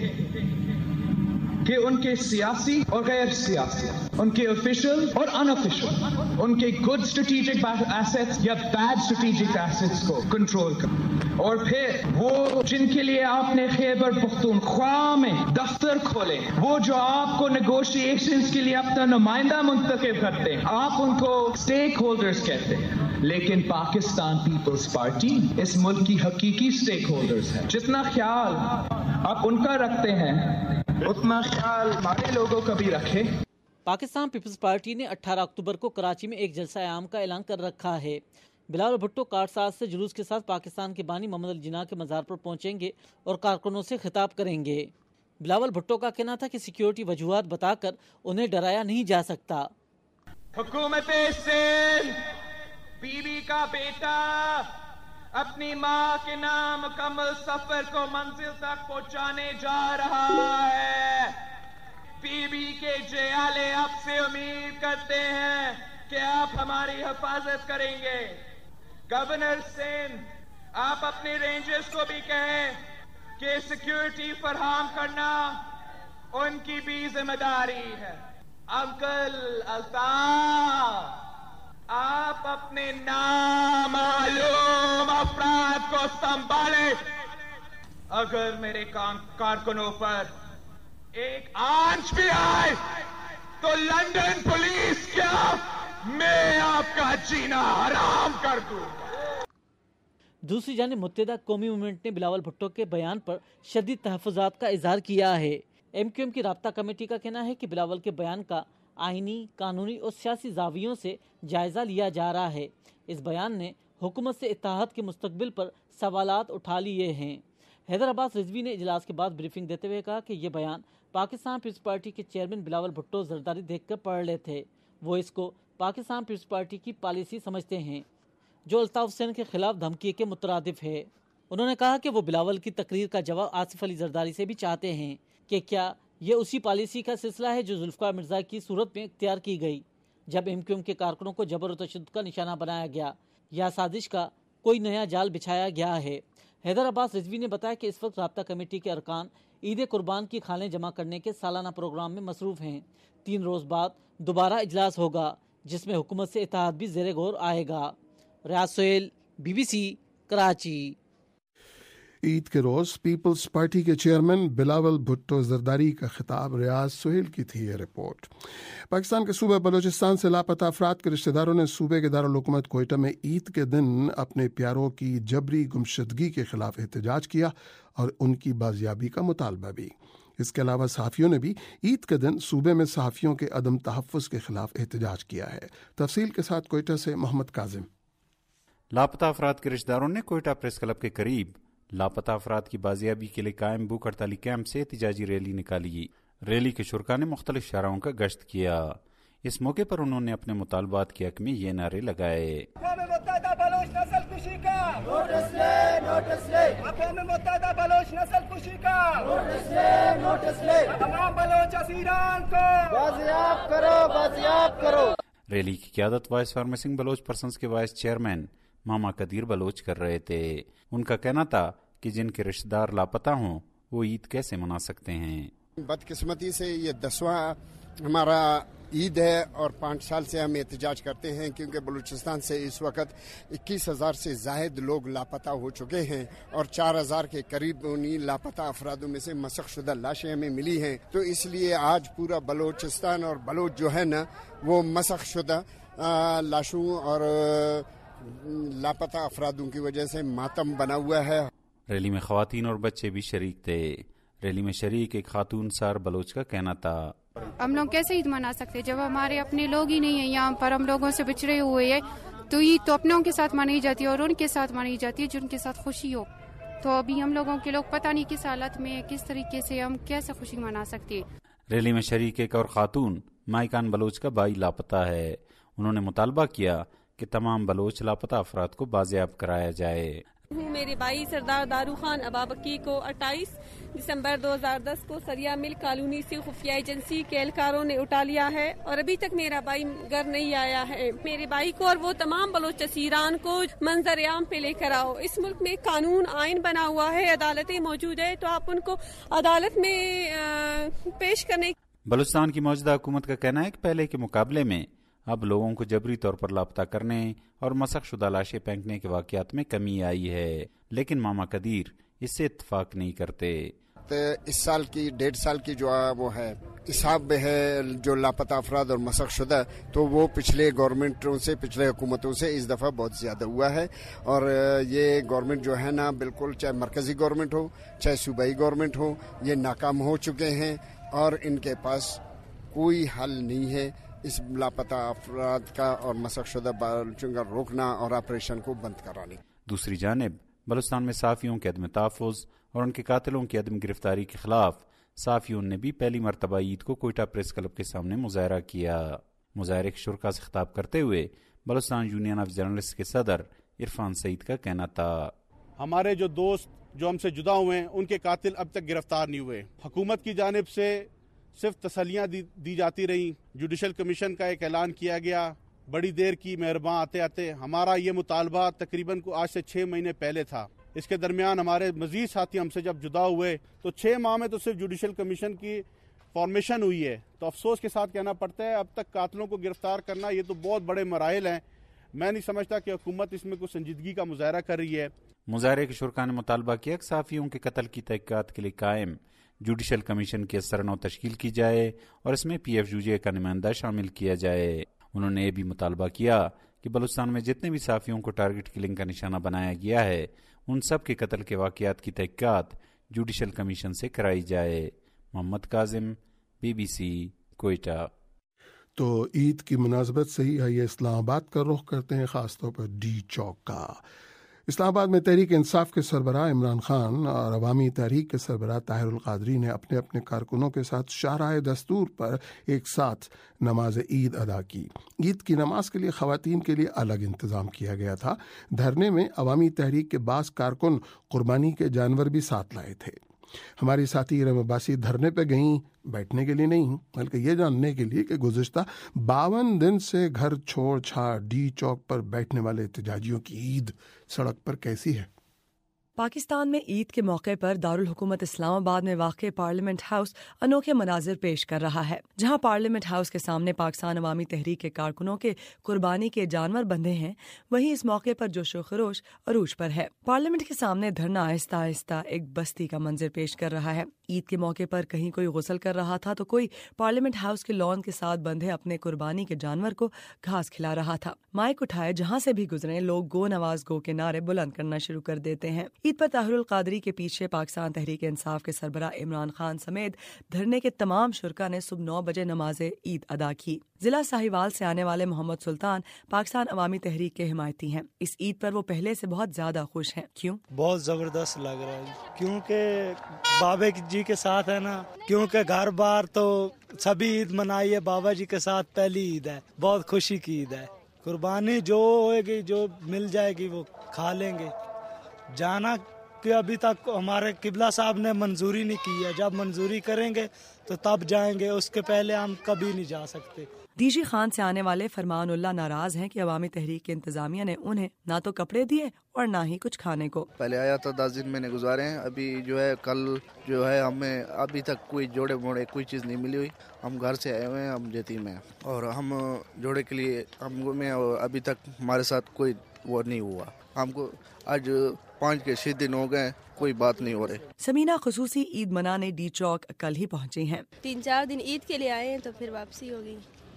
कि उनके सियासी और गैर सियासी, उनके ऑफिशियल और अनऑफिशियल, उनके गुड स्ट्रेटेजिक एसेट्स या बैड स्ट्रेटेजिक एसेट्स को कंट्रोल कर, और फिर वो जिनके लिए आपने खैबर पख्तूनख्वा में दफ्तर खोले, वो जो आपको नेगोशिएशंस के लिए अपना नुमाइंदा मुंतखब करते हैं, आप उनको स्टेक होल्डर्स कहते हैं। लेकिन पाकिस्तान पीपल्स पार्टी इस मुल्क की हकीकी स्टेक होल्डर्स है। जितना ख्याल आप उनका रखते हैं, उतना ख्याल हमारे लोगों का भी रखे। पाकिस्तान पीपल्स पार्टी ने अठारह अक्टूबर को कराची में एक जलसा आम का ऐलान कर रखा है। बिलावल भुट्टो कारसाज से जुलूस के साथ पाकिस्तान के बानी मोहम्मद अली जिन्ना के मज़ार पर पहुंचेंगे और कारकुनों से खिताब करेंगे। बिलावल भुट्टो का कहना था कि सिक्योरिटी वजूहात बताकर उन्हें डराया नहीं जा सकता। हुकूमत बीबी का बेटा अपनी माँ के नाम मुकम्मल सफर को मंजिल तक पहुंचाने जा रहा है। बीबी के जयाले आपसे उम्मीद करते हैं कि आप हमारी हिफाजत करेंगे। गवर्नर सिंह, आप अपने रेंजर्स को भी कहें कि सिक्योरिटी फराहम करना उनकी भी जिम्मेदारी है। अंकल अल्ताफ, आप अपने नामालूम अफराद को संभाले। अगर मेरे कारकुनों पर एक आंच भी आए तो लंदन पुलिस क्या, मैं आपका जीना हराम कर दूंगा। दूसरी जानिब मुत्तहिदा कौमी मूवमेंट ने बिलावल भुट्टो के बयान पर शदीद तहफ़्फ़ुज़ात का इज़हार किया है। एम क्यू एम की राब्ता कमेटी का कहना है कि बिलावल के बयान का आईनी, कानूनी और सियासी जावियों से जायजा लिया जा रहा है। इस बयान ने हुकूमत से इत्तेहाद के मुस्तकबिल पर सवालात उठा लिए हैं। हैदर अब्बास रिजवी ने इजलास के बाद ब्रीफिंग देते हुए कहा कि ये बयान पाकिस्तान पीपल्स पार्टी के चेयरमैन बिलावल भुट्टो जरदारी देख कर पढ़ रहे थे। वो इसको पाकिस्तान पीपल्स पार्टी की पॉलिसी समझते हैं जो अल्ताफ हुसैन के खिलाफ धमकी के मुतरादिफ है। انہوں نے کہا کہ وہ بلاول کی تقریر کا جواب آصف علی زرداری سے بھی چاہتے ہیں کہ کیا یہ اسی پالیسی کا سلسلہ ہے جو ذوالفقار مرزا کی صورت میں اختیار کی گئی جب ایم کیو ایم کے کارکنوں کو جبر و تشدد کا نشانہ بنایا گیا، یا سازش کا کوئی نیا جال بچھایا گیا ہے۔ حیدر عباس رضوی نے بتایا کہ اس وقت رابطہ کمیٹی کے ارکان عید قربان کی کھالیں جمع کرنے کے سالانہ پروگرام میں مصروف ہیں۔ تین روز بعد دوبارہ اجلاس ہوگا جس میں حکومت سے اتحاد بھی زیر غور آئے گا۔ Riaz Sohail, B B C, Karachi. Eid کے روز پیپلز پارٹی کے چیئرمین بلاول بھٹو زرداری کا خطاب، ریاض سہیل کی تھی یہ رپورٹ۔ پاکستان کے صوبہ بلوچستان سے لاپتہ افراد کے رشتہ داروں نے صوبے کے دارالحکومت کوئٹہ میں عید کے دن اپنے پیاروں کی جبری گمشدگی کے خلاف احتجاج کیا اور ان کی بازیابی کا مطالبہ بھی۔ اس کے علاوہ صحافیوں نے بھی عید کے دن صوبے میں صحافیوں کے عدم تحفظ کے خلاف احتجاج کیا ہے۔ تفصیل کے ساتھ کوئٹہ سے محمد کاظم۔ لاپتہ افراد کے رشتہ داروں نے کوئٹہ پریس کلب کے قریب لاپتہ افراد کی بازیابی کے لیے قائم بھوک ہڑتالی کیمپ سے احتجاجی ریلی نکالی۔ ریلی کے شرکا نے مختلف شاہراہوں کا گشت کیا۔ اس موقع پر انہوں نے اپنے مطالبات کے حق میں یہ نعرے لگائے۔ اقوام متحدہ بلوچ نسل کشی کا نوٹس لے، نوٹس لے۔ اقوام متحدہ بلوچ نسل کشی کا نوٹس لے، نوٹس لے۔ تمام بلوچ اسیران کو بازیاب کرو، بازیاب کرو۔ ریلی کی قیادت وائس فارمیسنگ بلوچ پرسنز کے وائس چیئرمین ماما قدیر بلوچ کر رہے تھے۔ ان کا کہنا تھا کہ جن کے رشتہ دار لاپتہ ہوں وہ عید کیسے منا سکتے ہیں۔ بدقسمتی سے یہ دسواں ہمارا عید ہے اور پانچ سال سے ہم احتجاج کرتے ہیں کیونکہ بلوچستان سے اس وقت اکیس ہزار سے زائد لوگ لاپتہ ہو چکے ہیں اور چار ہزار کے قریب انہیں لاپتہ افرادوں میں سے مسخ شدہ لاشیں ہمیں ملی ہیں۔ تو اس لیے آج پورا بلوچستان اور بلوچ جو ہے نا وہ مسخ شدہ لاشوں اور لاپتہ افرادوں کی وجہ سے ماتم بنا ہوا ہے۔ ریلی میں خواتین اور بچے بھی شریک تھے۔ ریلی میں شریک ایک خاتون سار بلوچ کا کہنا تھا، ہم لوگ کیسے عید منا سکتے جب ہمارے اپنے لوگ ہی نہیں ہیں یہاں پر، ہم لوگوں سے بچھڑے ہوئے ہیں۔ تو عید تو اپنوں کے ساتھ منائی جاتی ہے اور ان کے ساتھ منائی جاتی ہے جن کے ساتھ خوشی ہو۔ تو ابھی ہم لوگوں کے لوگ پتہ نہیں کس حالت میں کس طریقے سے ہم کیسے خوشی منا سکتے ہیں۔ ریلی میں شریک ایک اور خاتون مائکان بلوچ کا بھائی لاپتہ ہے۔ انہوں نے مطالبہ کیا کہ تمام بلوچ لاپتہ افراد کو بازیاب کرایا جائے۔ میرے بھائی سردار دارو خان ابابکی کو اٹھائیس دسمبر دو ہزار دس کو سریا مل کالونی سے خفیہ ایجنسی کے اہلکاروں نے اٹھا لیا ہے اور ابھی تک میرا بھائی گھر نہیں آیا ہے۔ میرے بھائی کو اور وہ تمام بلوچ اسیران کو منظر عام پہ لے کر آؤ۔ اس ملک میں قانون آئین بنا ہوا ہے، عدالتیں موجود ہے، تو آپ ان کو عدالت میں پیش کرنے۔ بلوچستان کی موجودہ حکومت کا کہنا ہے کہ پہلے کے مقابلے میں اب لوگوں کو جبری طور پر لاپتہ کرنے اور مسخ شدہ لاشیں پھینکنے کے واقعات میں کمی آئی ہے، لیکن ماما قدیر اس سے اتفاق نہیں کرتے۔ اس سال کی ڈیڑھ سال کی جو وہ ہے حساب ہے جو لاپتہ افراد اور مسخ شدہ، تو وہ پچھلے گورنمنٹوں سے پچھلے حکومتوں سے اس دفعہ بہت زیادہ ہوا ہے اور یہ گورنمنٹ جو ہے نا بالکل، چاہے مرکزی گورنمنٹ ہو چاہے صوبائی گورنمنٹ ہو، یہ ناکام ہو چکے ہیں اور ان کے پاس کوئی حل نہیں ہے اس لاپتہ افراد کا اور مسخ شدہ بالچوں کا روکنا اور آپریشن کو بند کرانے۔ دوسری جانب بلوچستان میں صحافیوں کے عدم تحفظ اور ان کے قاتلوں کی عدم گرفتاری کے خلاف صحافیوں نے بھی پہلی مرتبہ عید کو کوئٹہ پریس کلب کے سامنے مظاہرہ کیا۔ مظاہرے کے شرکا سے خطاب کرتے ہوئے بلوچستان یونین آف جرنلسٹ کے صدر عرفان سعید کا کہنا تھا، ہمارے جو دوست جو ہم سے جدا ہوئے ہیں ان کے قاتل اب تک گرفتار نہیں ہوئے۔ حکومت کی جانب سے صرف تسلیاں دی, دی جاتی رہیں۔ جوڈیشل کمیشن کا ایک اعلان کیا گیا، بڑی دیر کی مہرباں آتے آتے۔ ہمارا یہ مطالبہ تقریباً کو آج سے چھ مہینے پہلے تھا۔ اس کے درمیان ہمارے مزید ساتھی ہم سے جب جدا ہوئے تو چھ ماہ میں تو صرف جوڈیشل کمیشن کی فارمیشن ہوئی ہے۔ تو افسوس کے ساتھ کہنا پڑتا ہے اب تک قاتلوں کو گرفتار کرنا یہ تو بہت بڑے مراحل ہیں۔ میں نہیں سمجھتا کہ حکومت اس میں کوئی سنجیدگی کا مظاہرہ کر رہی ہے۔ مظاہرے کے شرکا نے مطالبہ کیا کہ صحافیوں کے قتل کی تحقیقات کے لیے قائم جوڈیشل کمیشن کی سرنو تشکیل کی جائے اور اس میں پی ایف یو جے کا نمائندہ شامل کیا جائے۔ انہوں نے یہ بھی مطالبہ کیا کہ بلوچستان میں جتنے بھی صحافیوں کو ٹارگٹ کلنگ کا نشانہ بنایا گیا ہے ان سب کے قتل کے واقعات کی تحقیقات جوڈیشل کمیشن سے کرائی جائے۔ Muhammad Kazim, B B C, Quetta. تو عید کی مناسبت سے ہی آئیے اسلام آباد کا رخ کرتے ہیں، خاص طور پر ڈی چوک کا۔ اسلام آباد میں تحریک انصاف کے سربراہ عمران خان اور عوامی تحریک کے سربراہ طاہر القادری نے اپنے اپنے کارکنوں کے ساتھ شاہراہ دستور پر ایک ساتھ نماز عید ادا کی۔ عید کی نماز کے لیے خواتین کے لیے الگ انتظام کیا گیا تھا۔ دھرنے میں عوامی تحریک کے بعض کارکن قربانی کے جانور بھی ساتھ لائے تھے۔ ہماری ساتھی ارم عباسی دھرنے پہ گئیں بیٹھنے کے لیے نہیں بلکہ یہ جاننے کے لیے کہ گزشتہ باون دن سے گھر چھوڑ چھاڑ ڈی چوک پر بیٹھنے والے احتجاجیوں کی عید سڑک پر کیسی ہے۔ پاکستان میں عید کے موقع پر دارالحکومت اسلام آباد میں واقع پارلیمنٹ ہاؤس انوکھے مناظر پیش کر رہا ہے، جہاں پارلیمنٹ ہاؤس کے سامنے پاکستان عوامی تحریک کے کارکنوں کے قربانی کے جانور بندھے ہیں، وہیں اس موقع پر جوش و خروش عروج پر ہے۔ پارلیمنٹ کے سامنے دھرنا آہستہ آہستہ ایک بستی کا منظر پیش کر رہا ہے۔ عید کے موقع پر کہیں کوئی غسل کر رہا تھا تو کوئی پارلیمنٹ ہاؤس کے لان کے ساتھ بندھے اپنے قربانی کے جانور کو گھاس کھلا رہا تھا۔ مائک اٹھائے جہاں سے بھی گزرے لوگ گو نواز گو کے نعرے بلند کرنا شروع کر دیتے ہیں۔ عید پر طاہر القادری کے پیچھے پاکستان تحریک انصاف کے سربراہ عمران خان سمیت دھرنے کے تمام شرکا نے صبح نو بجے نماز عید ادا کی۔ ضلع ساہیوال سے آنے والے محمد سلطان پاکستان عوامی تحریک کے حمایتی ہیں۔ اس عید پر وہ پہلے سے بہت زیادہ خوش ہیں۔ کیوں؟ بہت زبردست لگ رہا ہے کیونکہ بابا جی کے ساتھ ہے نا، کیونکہ گھر بار تو سبھی عید منائی ہے، بابا جی کے ساتھ پہلی عید ہے، بہت خوشی کی عید ہے۔ قربانی جو ہوئے گی جو مل جائے گی وہ کھا لیں گے۔ جانا کہ ابھی تک ہمارے قبلہ صاحب نے منظوری نہیں کی ہے، جب منظوری کریں گے تو تب جائیں گے، اس کے پہلے ہم کبھی نہیں جا سکتے۔ ڈی جی خان سے آنے والے فرمان اللہ ناراض ہیں کہ عوامی تحریک کے انتظامیہ نے انہیں نہ تو کپڑے دیے اور نہ ہی کچھ کھانے کو۔ پہلے آیا تھا دس دن میں نے گزارے ہیں، ابھی جو ہے کل جو ہے ہمیں ابھی تک کوئی جوڑے موڑے کوئی چیز نہیں ملی ہوئی۔ ہم گھر سے آئے ہوئے ہیں، ہم جیتی میں، اور ہم جوڑے کے لیے ہم میں ابھی تک ہمارے ساتھ کوئی وہ نہیں ہوا۔ ہم کو آج پانچ کے چھ دن ہو گئے، کوئی بات نہیں ہو رہی۔ سمینہ خصوصی عید منانے ڈی چوک کل ہی پہنچی ہیں۔ تین چار دن عید کے لیے آئے ہیں تو پھر واپسی ہوگی۔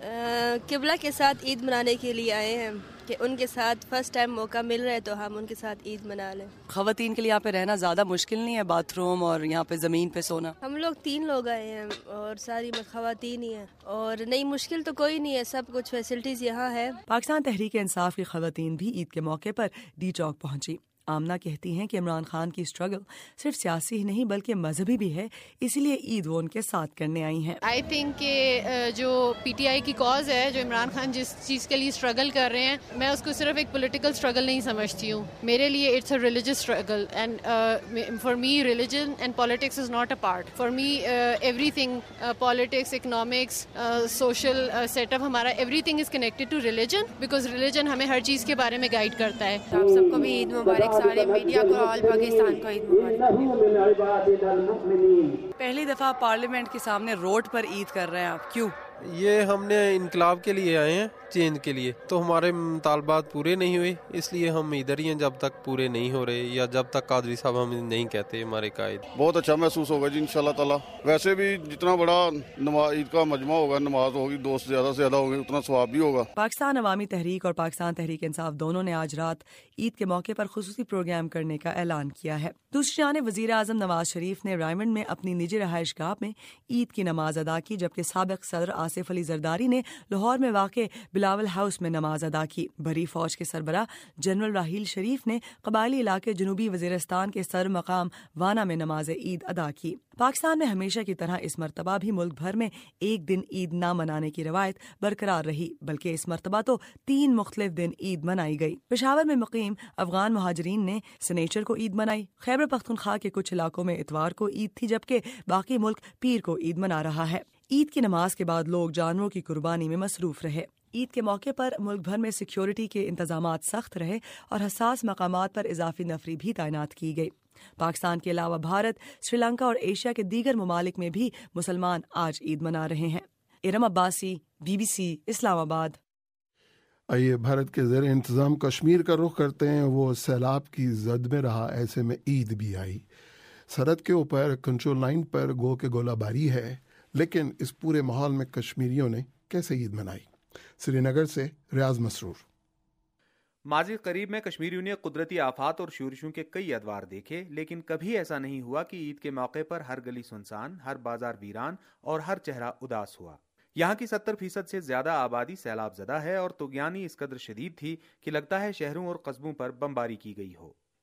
قبلہ کے ساتھ عید منانے کے لیے آئے ہیں کہ ان کے ساتھ فرسٹ ٹائم موقع مل رہا ہے تو ہم ان کے ساتھ عید منا لیں۔ خواتین کے لیے یہاں پہ رہنا زیادہ مشکل نہیں ہے؟ باتھ روم اور یہاں پہ زمین پہ سونا؟ ہم لوگ تین لوگ آئے ہیں اور ساری میں خواتین ہی ہیں، اور نئی مشکل تو کوئی نہیں ہے، سب کچھ فیسلٹیز یہاں ہے۔ پاکستان تحریک انصاف کی خواتین بھی عید کے موقع پر ڈی چوک پہنچی۔ آمنہ کہتی ہیں کہ عمران خان کی اسٹرگل صرف سیاسی ہی نہیں بلکہ مذہبی بھی ہے، اسی لیے عید وہ ان کے ساتھ کرنے آئی ہیں۔ آئی تھنک کہ جو پی ٹی آئی کی کاز ہے، جو عمران خان جس چیز کے لیے اسٹرگل کر رہے ہیں، میں اس کو صرف ایک پولیٹیکل اسٹرگل نہیں سمجھتی ہوں۔ میرے لیے it's a religious struggle, and for me religion and politics is not a part. For me everything, politics, economics, social set up, ہمارا everything is connected to religion, because religion ہمیں ہر چیز کے بارے میں guide کرتا ہے۔ آپ سب کو بھی عید مبارک، سارے میڈیا کو، آل پاکستان کو عید مبارک۔ پہلی دفعہ پارلیمنٹ کے سامنے روڈ پر عید کر رہے ہیں آپ، کیوں؟ یہ ہم نے انقلاب کے لیے آئے ہیں، چینج کے لیے، تو ہمارے مطالبات پورے نہیں ہوئے، اس لیے ہم ادھر ہی ہیں جب تک پورے نہیں ہو رہے، یا جب تک قادری صاحب ہم نہیں کہتے ہمارے قائد۔ بہت اچھا محسوس ہوگا جی انشاءاللہ تعالی۔ ویسے بھی جتنا بڑا نماز عید کا مجمع ہوگا، نماز ہوگی، دوست زیادہ سے زیادہ ہوں گے، اتنا ثواب بھی ہوگا۔ پاکستان عوامی تحریک اور پاکستان تحریک انصاف دونوں نے آج رات عید کے موقع پر خصوصی پروگرام کرنے کا اعلان کیا ہے۔ دوسری جانب وزیر اعظم نواز شریف نے رائمنڈ میں اپنی نجی رہائش گاہ میں عید کی نماز ادا کی، جبکہ سابق صدر آصف علی زرداری نے لاہور میں واقع بلاول ہاؤس میں نماز ادا کی۔ بری فوج کے سربراہ جنرل راحیل شریف نے قبائلی علاقے جنوبی وزیرستان کے سر مقام وانا میں نماز عید ادا کی۔ پاکستان میں ہمیشہ کی طرح اس مرتبہ بھی ملک بھر میں ایک دن عید نہ منانے کی روایت برقرار رہی، بلکہ اس مرتبہ تو تین مختلف دن عید منائی گئی۔ پشاور میں مقیم افغان مہاجرین نے سنیچر کو عید منائی۔ خیبر پختونخوا کے کچھ علاقوں میں اتوار کو عید تھی، جبکہ باقی ملک پیر کو عید منا رہا ہے۔ عید کی نماز کے بعد لوگ جانوروں کی قربانی میں مصروف رہے۔ عید کے موقع پر ملک بھر میں سیکیورٹی کے انتظامات سخت رہے اور حساس مقامات پر اضافی نفری بھی تعینات کی گئی۔ پاکستان کے علاوہ بھارت، سری لنکا اور ایشیا کے دیگر ممالک میں بھی مسلمان آج عید منا رہے ہیں۔ Iram Abbasi, B B C, Islamabad. آئیے بھارت کے زیر انتظام کشمیر کا رخ کرتے ہیں۔ وہ سیلاب کی زد میں رہا، ایسے میں عید بھی آئی۔ سرحد کے اوپر کنٹرول لائن پر گو کے گولہ باری ہے، لیکن اس پورے ماحول میں کشمیریوں نے کیسے عید منائی؟ سری نگر سے ریاض مسرور۔ ماضی قریب میں کشمیریوں نے قدرتی آفات اور شورشوں کے کئی ادوار دیکھے، لیکن کبھی ایسا نہیں ہوا کہ عید کے موقع پر ہر گلی سنسان، ہر بازار ویران اور ہر چہرہ اداس ہوا۔ یہاں کی ستر فیصد سے زیادہ آبادی سیلاب زدہ ہے اور طغیانی اس قدر شدید تھی کہ لگتا ہے شہروں اور قصبوں پر بمباری کی گئی ہو۔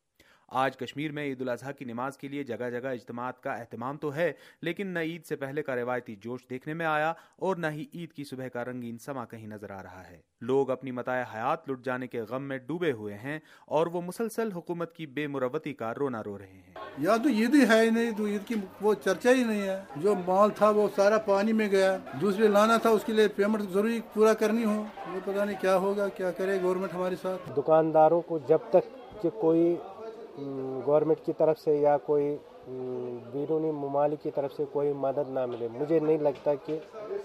آج کشمیر میں عید الاضحیٰ کی نماز کے لیے جگہ جگہ اجتماعات کا اہتمام تو ہے، لیکن نہ عید سے پہلے کا روایتی جوش دیکھنے میں آیا اور نہ ہی عید کی صبح کا رنگین سما کہیں نظر آ رہا ہے۔ لوگ اپنی متاع حیات لٹ جانے کے غم میں ڈوبے ہوئے ہیں اور وہ مسلسل حکومت کی بے مروتی کا رونا رو رہے ہیں۔ یا تو عید ہی ہے ہی نہیں، تو عید کی وہ چرچا ہی نہیں ہے۔ جو مال تھا وہ سارا پانی میں گیا، دوسرے لانا تھا اس کے لیے پیمنٹ ضروری پورا کرنی ہو، یہ پتہ نہیں کیا ہوگا، کیا کرے گورنمنٹ ہمارے ساتھ۔ دکانداروں کو جب تک کہ کوئی گورنمنٹ کی طرف سے یا کوئی بیرونی ممالک کی طرف سے کوئی مدد نہ ملے، مجھے نہیں لگتا کہ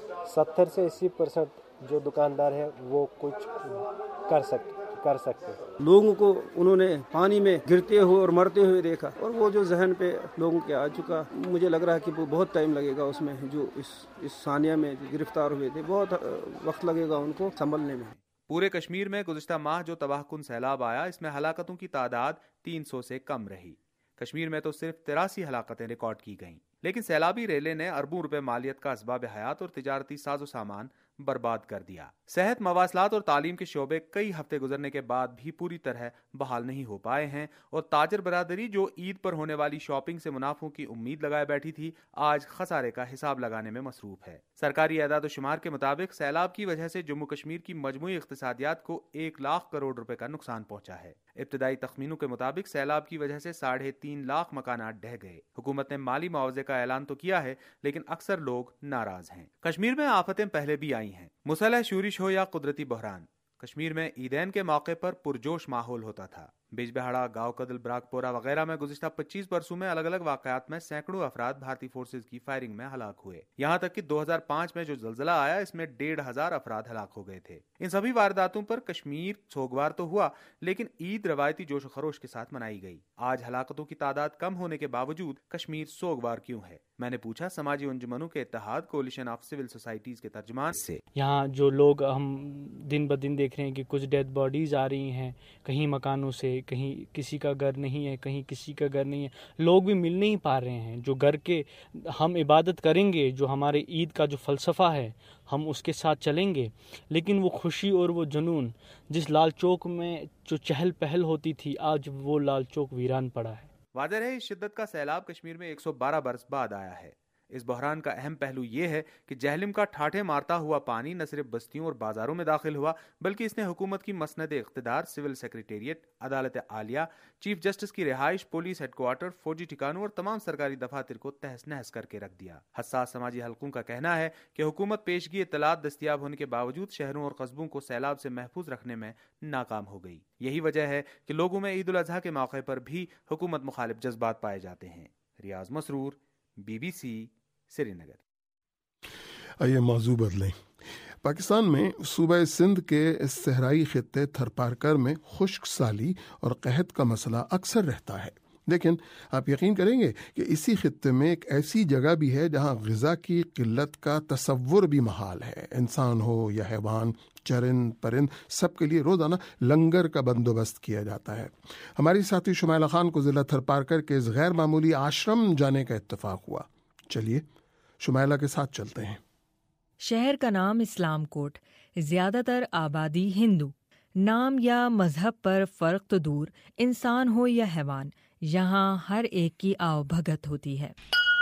ستر سے اسی پرسنٹ جو دکاندار ہے وہ کچھ کر سکتے کر سکتے لوگوں کو انہوں نے پانی میں گرتے ہوئے اور مرتے ہوئے دیکھا، اور وہ جو ذہن پہ لوگوں کے آ چکا، مجھے لگ رہا ہے کہ وہ بہت ٹائم لگے گا اس میں، جو اس اس ثانیہ میں جو گرفتار ہوئے تھے بہت وقت لگے گا ان کو سنبھلنے میں۔ پورے کشمیر میں گزشتہ ماہ جو تباہ کن سیلاب آیا، اس میں ہلاکتوں کی تعداد تین سو سے کم رہی۔ کشمیر میں تو صرف تراسی ہلاکتیں ریکارڈ کی گئیں، لیکن سیلابی ریلے نے اربوں روپے مالیت کا اسباب حیات اور تجارتی ساز و سامان برباد کر دیا۔ صحت، مواصلات اور تعلیم کے شعبے کئی ہفتے گزرنے کے بعد بھی پوری طرح بحال نہیں ہو پائے ہیں، اور تاجر برادری جو عید پر ہونے والی شاپنگ سے منافعوں کی امید لگائے بیٹھی تھی، آج خسارے کا حساب لگانے میں مصروف ہے۔ سرکاری اعداد و شمار کے مطابق سیلاب کی وجہ سے جموں کشمیر کی مجموعی اقتصادیات کو ایک لاکھ کروڑ روپے کا نقصان پہنچا ہے۔ ابتدائی تخمینوں کے مطابق سیلاب کی وجہ سے ساڑھے تین لاکھ مکانات ڈہ گئے۔ حکومت نے مالی معاوضے کا اعلان تو کیا ہے، لیکن اکثر لوگ ناراض ہیں۔ کشمیر میں آفتیں پہلے بھی آئی ہیں، مسلح شورش ہو یا قدرتی بحران، کشمیر میں عیدین کے موقع پر پرجوش ماحول ہوتا تھا۔ بیج بہاڑا، گاؤں کدل، براک پورہ وغیرہ میں گزشتہ پچیس برسوں میں الگ الگ واقعات میں سینکڑوں افراد بھارتی فورسز کی فائرنگ میں ہلاک ہوئے۔ یہاں تک کہ دو ہزار پانچ میں جو زلزلہ آیا، اس میں ڈیڑھ ہزار افراد ہلاک ہو گئے تھے۔ ان سبھی وارداتوں پر کشمیر سوگوار تو ہوا، لیکن عید روایتی جوش و خروش کے ساتھ منائی گئی۔ آج ہلاکتوں کی تعداد کم ہونے کے باوجود کشمیر سوگوار کیوں ہے؟ میں نے پوچھا سماجی انجمنوں کے اتحاد کولیشن آف سول سوسائٹیز کے ترجمان سے۔ یہاں جو لوگ ہم دن بدن دیکھ رہے ہیں کہ کچھ ڈیڈ باڈیز آ رہی ہیں کہیں مکانوں سے، کہیں کسی کا گھر نہیں ہے، کہیں کسی کا گھر نہیں ہے، لوگ بھی مل نہیں پا رہے ہیں۔ جو گھر کے ہم عبادت کریں گے، جو ہمارے عید کا جو فلسفہ ہے ہم اس کے ساتھ چلیں گے، لیکن وہ خوشی اور وہ جنون جس لال چوک میں جو چہل پہل ہوتی تھی، آج وہ لال چوک ویران پڑا ہے۔ واضح ہے اس شدت کا سیلاب کشمیر میں ایک سو بارہ برس بعد آیا ہے۔ اس بحران کا اہم پہلو یہ ہے کہ جہلم کا ٹھاٹھے مارتا ہوا پانی نہ صرف بستیوں اور بازاروں میں داخل ہوا، بلکہ اس نے حکومت کی مسند اقتدار، سول سیکریٹریٹ، عدالت عالیہ، چیف جسٹس کی رہائش، پولیس ہیڈ کوارٹر، فوجی ٹھکانوں اور تمام سرکاری دفاتر کو تہس نہس کر کے رکھ دیا۔ حساس سماجی حلقوں کا کہنا ہے کہ حکومت پیشگی اطلاعات دستیاب ہونے کے باوجود شہروں اور قصبوں کو سیلاب سے محفوظ رکھنے میں ناکام ہو گئی۔ یہی وجہ ہے کہ لوگوں میں عید الاضحیٰ کے موقع پر بھی حکومت مخالف جذبات پائے جاتے ہیں۔ Riaz Masroor, B B C, Srinagar. آئیے موضوع بدلیں۔ پاکستان میں صوبہ سندھ کے صحرائی خطے تھرپارکر میں خشک سالی اور قحط کا مسئلہ اکثر رہتا ہے، لیکن آپ یقین کریں گے کہ اسی خطے میں ایک ایسی جگہ بھی ہے جہاں غذا کی قلت کا تصور بھی محال ہے۔ انسان ہو یا حیوان، چرند پرند، سب کے لیے روزانہ لنگر کا بندوبست کیا جاتا ہے۔ ہماری ساتھی شمائلہ خان کو ضلع تھرپارکر کے اس غیر معمولی آشرم جانے کا اتفاق ہوا۔ چلیے شمائلہ کے ساتھ چلتے ہیں۔ شہر کا نام اسلام کوٹ، زیادہ تر آبادی ہندو، نام یا مذہب پر فرق تو دور، انسان ہو یا حیوان، یہاں ہر ایک کی آؤ بھگت ہوتی ہے۔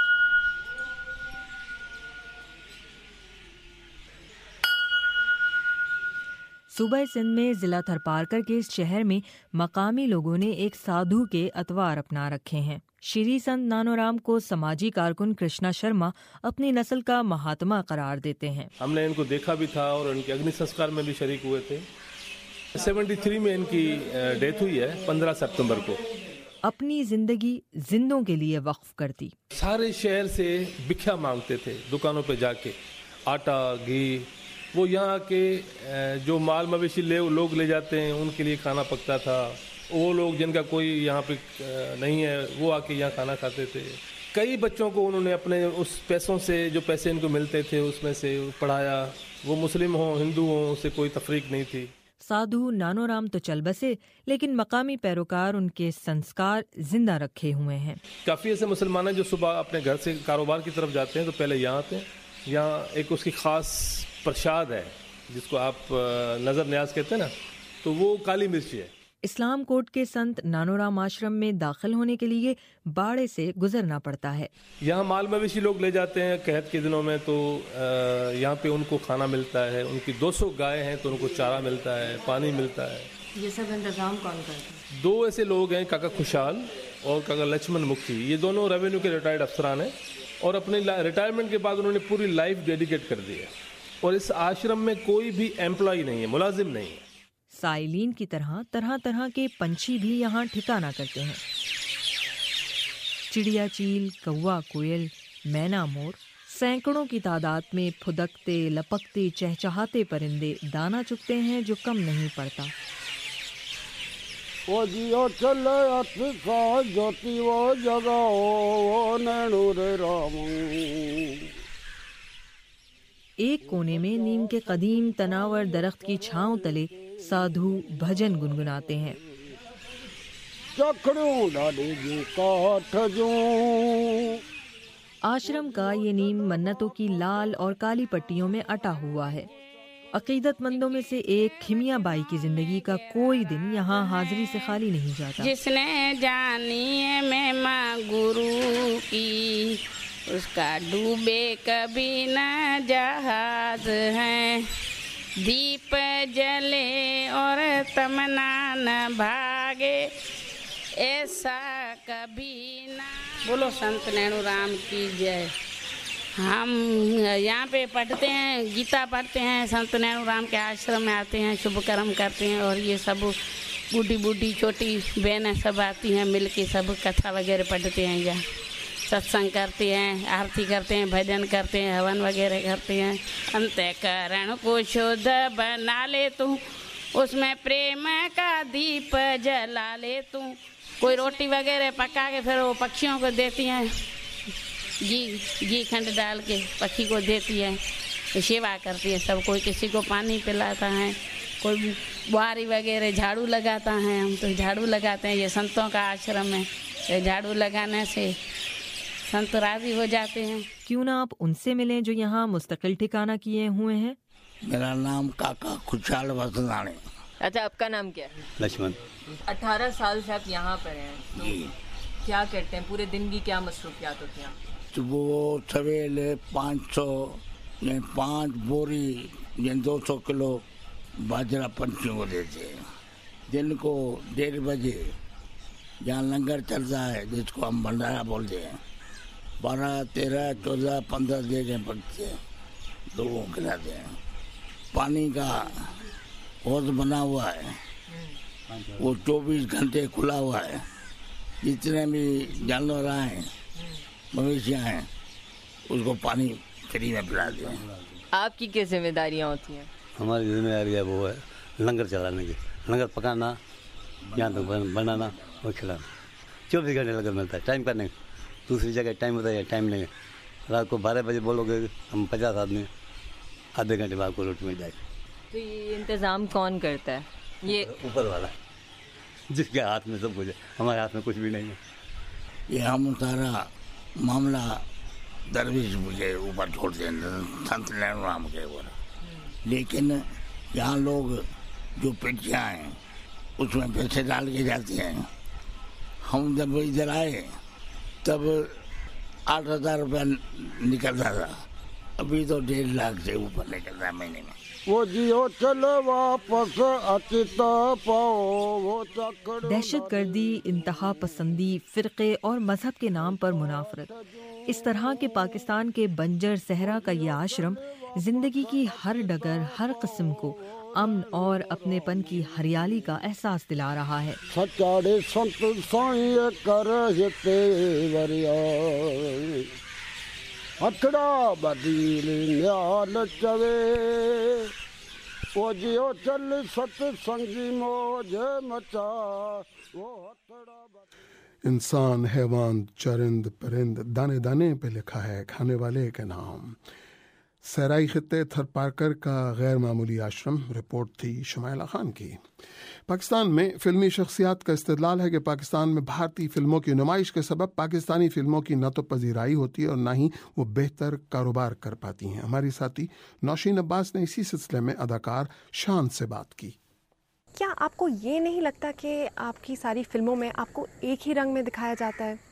صوبہ سندھ میں ضلع تھرپارکر کے اس شہر میں مقامی لوگوں نے ایک سادھو کے اطوار اپنا رکھے ہیں۔ شری سنت نانو رام کو سماجی کارکن کرشنا شرما اپنی نسل کا مہاتما قرار دیتے ہیں۔ ہم نے ان کو دیکھا بھی تھا اور ان کے اگنی سنسکار میں بھی شریک ہوئے تھے۔ سیونٹی تھری میں ان کی ڈیتھ ہوئی ہے، پندرہ ستمبر کو۔ اپنی زندگی زندوں کے لیے وقف کرتی، سارے شہر سے بکھیا مانگتے تھے، دکانوں پہ جا کے آٹا، گھی، وہ یہاں کے جو مال مویشی لے لوگ لے جاتے ہیں ان کے لیے کھانا پکتا تھا۔ وہ لوگ جن کا کوئی یہاں پہ نہیں ہے وہ آ کے یہاں کھانا کھاتے تھے۔ کئی بچوں کو انہوں نے اپنے اس پیسوں سے، جو پیسے ان کو ملتے تھے اس میں سے پڑھایا۔ وہ مسلم ہوں ہندو ہوں، اس سے کوئی تفریق نہیں تھی۔ سادھو نانو رام تو چل بسے، لیکن مقامی پیروکار ان کے سنسکار زندہ رکھے ہوئے ہیں۔ کافی ایسے مسلمان ہیں جو صبح اپنے گھر سے کاروبار کی طرف جاتے ہیں تو پہلے یہاں آتے ہیں۔ یہاں ایک اس کی خاص پرشاد ہے جس کو آپ نظر نیاز کہتے ہیں نا، تو وہ کالی مرچی ہے۔ اسلام کوٹ کے سنت نانورام آشرم میں داخل ہونے کے لیے باڑے سے گزرنا پڑتا ہے. یہاں مال مویشی لوگ لے جاتے ہیں قحط کے دنوں میں، تو یہاں پہ ان کو کھانا ملتا ہے. ان کی دو سو گائے ہیں تو ان کو چارہ ملتا ہے، پانی ملتا ہے. یہ سب انتظام کون کرتا ہے؟ دو ایسے لوگ ہیں، کاکا خوشحال اور کاکا لچمن مکھی. یہ دونوں ریونیو کے ریٹائرڈ افسران ہیں اور اپنے ریٹائرمنٹ کے بعد انہوں نے پوری لائف ڈیڈیکیٹ کر دی ہے. اور اس آشرم میں کوئی بھی ایمپلائی نہیں ہے، ملازم نہیں ہے. سائلین کی طرح طرح طرح کے پنچھی بھی یہاں ٹھکانہ کرتے ہیں. چڑیا چیل، کوا کوئل، مینا مور، سینکڑوں کی تعداد میں پھدکتے لپکتے چہچہاتے پرندے دانا چگتے ہیں جو کم نہیں پڑتا. وہ جیو چلے اتفا جوتی وہ جگہ وہ نینور رام. ایک کونے میں نیم کے قدیم تناور درخت کی چھاؤں تلے سادھو بھجن گنگناتے ہیں. آشرم کا یہ نیم منتوں کی لال اور کالی پٹیوں میں اٹا ہوا ہے. عقیدت مندوں میں سے ایک کھمیا بائی کی زندگی کا کوئی دن یہاں حاضری سے خالی نہیں جاتا. جس نے جانی ہے مہما گرو کی، اس کا ڈوبے کبھی نہ جہاز ہے. دیپ جلے اور تمنا نہ بھاگے، ایسا کبھی نہ. بولو سنت نینو رام کی جے. ہم یہاں پہ پڑھتے ہیں، گیتا پڑھتے ہیں، سنت نینو رام کے آشرم میں آتے ہیں، شبھ کرم کرتے ہیں. اور یہ سب بوڑھی بوڑھی چھوٹی بہنیں سب آتی ہیں، مل کے سب کتھا وغیرہ پڑھتے ہیں، یہاں ستسنگ کرتے ہیں، آرتی کرتے ہیں، بھجن کرتے ہیں، ہون وغیرہ کرتے ہیں. انت کرن کو شدھ بنا لے تو، اس میں پریم کا دیپ جلا لے تو. کوئی روٹی وغیرہ پکا کے پھر وہ پکشیوں کو دیتی ہیں، گھی گھی کھنڈ ڈال کے پکھی کو دیتی ہے، سیوا کرتی ہے سب. کوئی کسی کو پانی پلاتا ہے، کوئی بہاری وغیرہ جھاڑو لگاتا ہے. ہم تو جھاڑو لگاتے ہیں، یہ سنتوں کا آشرم ہے. جھاڑو لگانے سے سنت راضی ہو جاتے ہیں. کیوں نہ آپ ان سے ملیں جو یہاں مستقل ٹھکانہ کیے ہوئے ہیں. میرا نام کاکا خوشحال وسنانے. اچھا، آپ کا نام کیا ہے؟ لچمن. اٹھارہ سال سے آپ یہاں پر ہیں، تو کیا کرتے ہیں؟ پورے دن کی کیا مصروفیات ہوتی ہیں؟ صبح سویرے پانچ سو یا پانچ بوری یا دو سو کلو باجرا پنچھیوں کو دیتے ہیں. دن کو ڈیڑھ بجے جہاں لنگر چلتا ہے جس کو ہم بھنڈارا بولتے ہیں، بارہ تیرہ چودہ پندرہ دیگیں پکتے ہیں، لوگوں کو کھلاتے ہیں. پانی کا حوض بنا ہوا ہے، وہ چوبیس گھنٹے کھلا ہوا ہے. جتنے بھی جانور آئیں، مویشیاں ہیں، اس کو پانی فری میں پلاتے ہیں. آپ کی کیا ذمہ داریاں ہوتی ہیں؟ ہماری ذمہ داری ہے وہ ہے لنگر چلانے کی، لنگر پکانا، یہاں تک بنانا اور کھلانا. چوبیس گھنٹے لنگر ملتا ہے. ٹائم کا نہیں، دوسری جگہ ٹائم ہوتا ہے، ٹائم نہیں. رات کو بارہ بجے بولو گے ہم پچاس آدمی، آدھے گھنٹے بعد کو روٹی مل جائے گی. تو یہ انتظام کون کرتا ہے؟ یہ اوپر والا، جس کے ہاتھ میں سب کچھ ہے. ہمارے ہاتھ میں کچھ بھی نہیں ہے. یہ ہم سارا معاملہ درویش کے اوپر چھوڑتے ہیں، سنت نینو رام کے اوپر. لیکن یہاں لوگ جو پیٹیاں ہیں اس میں پیسے ڈال کے جاتے ہیں. ہم جب ادھر آئے تب آٹھ ہزار روپیہ نکلتا تھا، ابھی تو ڈیڑھ لاکھ سے اوپر نکلتا ہے مہینے میں. وہ جیو چلو واپس اچتا پاؤ وہ چکر. دہشت گردی، انتہا پسندی، فرقے اور مذہب کے نام پر منافرت، اس طرح کے پاکستان کے بنجر صحرا کا یہ آشرم زندگی کی ہر ڈگر، ہر قسم کو امن اور اپنے پن کی ہریالی کا احساس دلا رہا ہے. سچاڑے سنت سائیں کر جتے وریا ہتھڑا بدیل نیال چوے وہ جیو چل ست سنگی موج مچا وہ ہتھڑا. انسان، حیوان، چرند پرند، دانے دانے پہ لکھا ہے کھانے والے کے نام. صحرائی خطے تھر پارکر کا غیر معمولی آشرم. رپورٹ تھی شمائلہ خان کی. پاکستان میں فلمی شخصیات کا استدلال ہے کہ پاکستان میں بھارتی فلموں کی نمائش کے سبب پاکستانی فلموں کی نہ تو پذیرائی ہوتی ہے اور نہ ہی وہ بہتر کاروبار کر پاتی ہیں. ہماری ساتھی نوشین عباس نے اسی سلسلے میں اداکار شان سے بات کی. کیا آپ کو یہ نہیں لگتا کہ آپ کی ساری فلموں میں آپ کو ایک ہی رنگ میں دکھایا جاتا ہے؟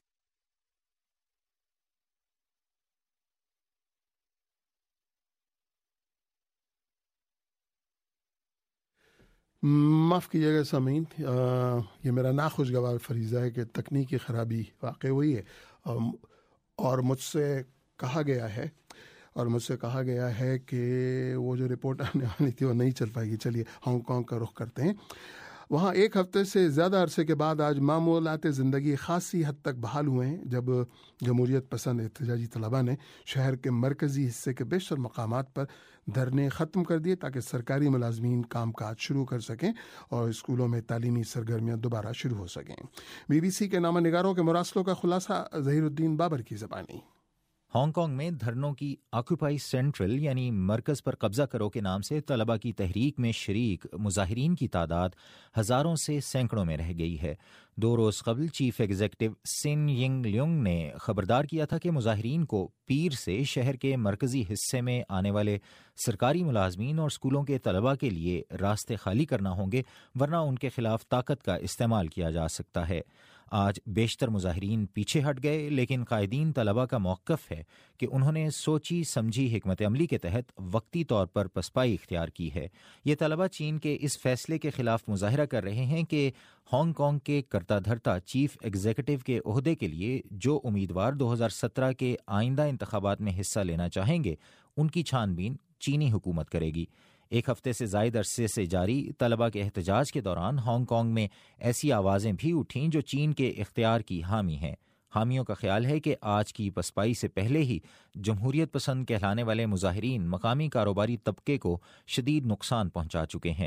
معاف کیجیے گا سامعین، یہ میرا ناخوشگوار فریضہ ہے کہ تکنیکی خرابی واقع ہوئی ہے اور مجھ سے کہا گیا ہے اور مجھ سے کہا گیا ہے کہ وہ جو رپورٹ آنے والی تھی وہ نہیں چل پائے گی۔ چلیے ہانگ کانگ کا رخ کرتے ہیں۔ وہاں ایک ہفتے سے زیادہ عرصے کے بعد آج معمولات زندگی خاصی حد تک بحال ہوئے ہیں، جب جمہوریت پسند احتجاجی طلباء نے شہر کے مرکزی حصے کے بیشتر مقامات پر دھرنے ختم کر دیے تاکہ سرکاری ملازمین کام کاج شروع کر سکیں اور اسکولوں میں تعلیمی سرگرمیاں دوبارہ شروع ہو سکیں۔ بی بی سی کے نامہ نگاروں کے مراسلوں کا خلاصہ ظہیر الدین بابر کی زبانی۔ ہانگ کانگ میں دھرنوں کی آکوپائی سینٹرل یعنی مرکز پر قبضہ کرو کے نام سے طلبہ کی تحریک میں شریک مظاہرین کی تعداد ہزاروں سے سینکڑوں میں رہ گئی ہے۔ دو روز قبل چیف ایگزیکٹو سن ینگ لیونگ نے خبردار کیا تھا کہ مظاہرین کو پیر سے شہر کے مرکزی حصے میں آنے والے سرکاری ملازمین اور اسکولوں کے طلبہ کے لیے راستے خالی کرنا ہوں گے، ورنہ ان کے خلاف طاقت کا استعمال کیا جا سکتا ہے۔ آج بیشتر مظاہرین پیچھے ہٹ گئے، لیکن قائدین طلبہ کا موقف ہے کہ انہوں نے سوچی سمجھی حکمت عملی کے تحت وقتی طور پر پسپائی اختیار کی ہے۔ یہ طلبہ چین کے اس فیصلے کے خلاف مظاہرہ کر رہے ہیں کہ ہانگ کانگ کے کرتا دھرتا چیف ایگزیکٹو کے عہدے کے لیے جو امیدوار دو ہزار سترہ کے آئندہ انتخابات میں حصہ لینا چاہیں گے ان کی چھان بین چینی حکومت کرے گی۔ ایک ہفتے سے زائد عرصے سے جاری طلبہ کے احتجاج کے دوران ہانگ کانگ میں ایسی آوازیں بھی اٹھیں جو چین کے اختیار کی حامی ہیں۔ حامیوں کا خیال ہے کہ آج کی پسپائی سے پہلے ہی جمہوریت پسند کہلانے والے مظاہرین مقامی کاروباری طبقے کو شدید نقصان پہنچا چکے ہیں۔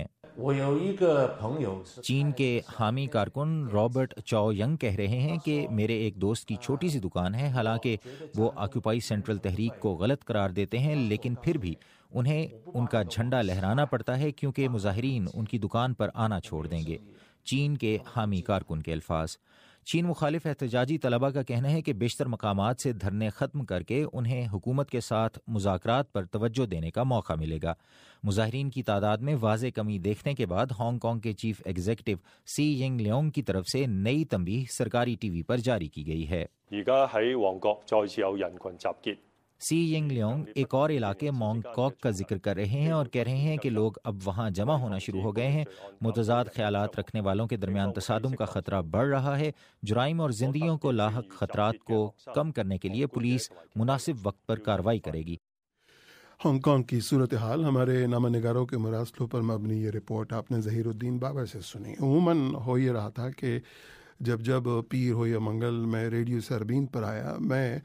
چین کے حامی کارکن رابرٹ چاؤ ینگ کہہ رہے ہیں کہ میرے ایک دوست کی چھوٹی سی دکان ہے، حالانکہ وہ آکوپائی سینٹرل تحریک کو غلط قرار دیتے ہیں، لیکن پھر بھی انہیں ان کا جھنڈا لہرانا پڑتا ہے کیونکہ مظاہرین ان کی دکان پر آنا چھوڑ دیں گے۔ چین کے حامی کارکن کے الفاظ۔ چین مخالف احتجاجی طلبہ کا کہنا ہے کہ بیشتر مقامات سے دھرنے ختم کر کے انہیں حکومت کے ساتھ مذاکرات پر توجہ دینے کا موقع ملے گا۔ مظاہرین کی تعداد میں واضح کمی دیکھنے کے بعد ہانگ کانگ کے chief executive C Ying Leung کی طرف سے نئی تنبیہ سرکاری ٹی وی پر جاری کی گئی ہے۔ سی ینگ لیونگ ایک اور علاقے مونگ کوک کا ذکر کر رہے ہیں اور کہہ رہے ہیں کہ لوگ اب وہاں جمع ہونا شروع ہو گئے ہیں۔ متضاد خیالات رکھنے والوں کے درمیان تصادم کا خطرہ بڑھ رہا ہے۔ جرائم اور زندگیوں کو لاحق خطرات کو کم کرنے کے لیے پولیس مناسب وقت پر کارروائی کرے گی۔ ہانگ کانگ کی صورتحال، ہمارے نامہ نگاروں کے مراسلوں پر مبنی یہ رپورٹ آپ نے ظہیر الدین بابر سے سنی۔ عموماً ہو یہ رہا تھا کہ جب جب پیر ہو یا منگل میں ریڈیو سربین پر آیا، میں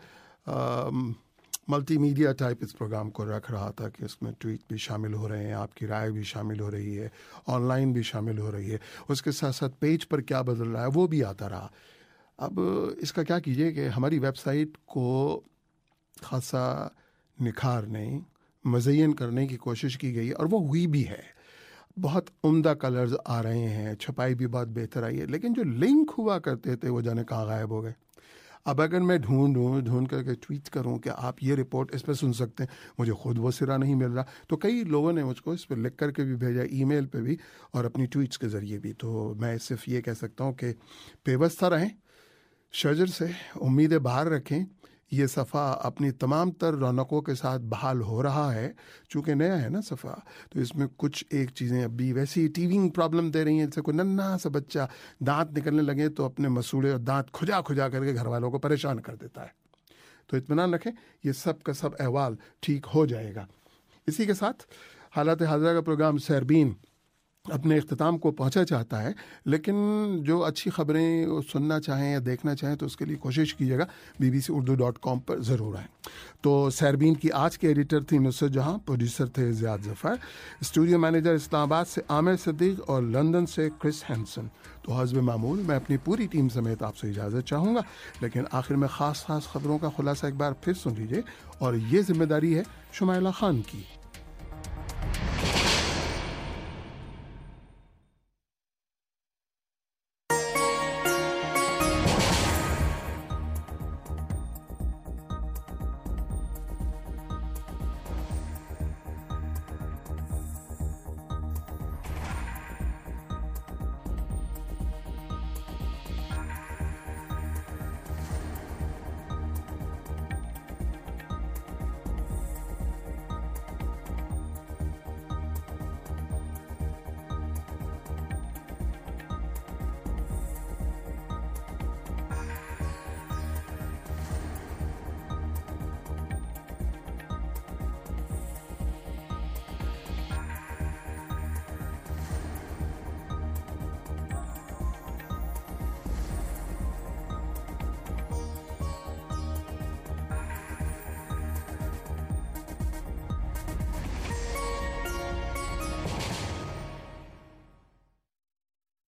ملٹی میڈیا ٹائپ اس پروگرام کو رکھ رہا تھا کہ اس میں ٹویٹ بھی شامل ہو رہے ہیں، آپ کی رائے بھی شامل ہو رہی ہے، آن لائن بھی شامل ہو رہی ہے، اس کے ساتھ ساتھ پیج پر کیا بدل رہا ہے وہ بھی آتا رہا۔ اب اس کا کیا کیجیے کہ ہماری ویب سائٹ کو خاصا نکھارنے مزین کرنے کی کوشش کی گئی اور وہ ہوئی بھی ہے۔ بہت عمدہ کلرز آ رہے ہیں، چھپائی بھی بہت بہتر آئی ہے، لیکن جو لنک ہوا کرتے تھے وہ جانے کہاں غائب ہو گئے۔ اب اگر میں ڈھونڈوں ڈھونڈ کر کے ٹویٹ کروں کہ آپ یہ رپورٹ اس پہ سن سکتے ہیں، مجھے خود وہ سرا نہیں مل رہا، تو کئی لوگوں نے مجھ کو اس پہ لکھ کر کے بھی بھیجا، ای میل پہ بھی اور اپنی ٹویٹس کے ذریعے بھی۔ تو میں صرف یہ کہہ سکتا ہوں کہ پیوستہ رہیں، شجر سے امیدیں باہر رکھیں۔ یہ صفحہ اپنی تمام تر رونقوں کے ساتھ بحال ہو رہا ہے، چونکہ نیا ہے نا صفحہ، تو اس میں کچھ ایک چیزیں اب بھی ویسی ٹیونگ پرابلم دے رہی ہیں، جیسے کوئی ننھا سا بچہ دانت نکلنے لگے تو اپنے مسوڑے اور دانت کھجا کھجا کر کے گھر والوں کو پریشان کر دیتا ہے۔ تو اطمینان رکھیں، یہ سب کا سب احوال ٹھیک ہو جائے گا۔ اسی کے ساتھ حالات حاضرہ کا پروگرام سیربین اپنے اختتام کو پہنچا چاہتا ہے، لیکن جو اچھی خبریں سننا چاہیں یا دیکھنا چاہیں تو اس کے لیے کوشش کیجیے گا B B C Urdu dot com پر ضرور آئیں۔ تو سیربین کی آج کے ایڈیٹر تھی نصرت جہاں، پروڈیوسر تھے زیاد ظفر، اسٹوڈیو مینیجر اسلام آباد سے عامر صدیق اور لندن سے کرس ہینسن۔ تو حسب معمول میں اپنی پوری ٹیم سمیت آپ سے اجازت چاہوں گا، لیکن آخر میں خاص خاص خبروں کا خلاصہ ایک بار پھر سن لیجیے، اور یہ ذمہ داری ہے شمائلہ خان کی۔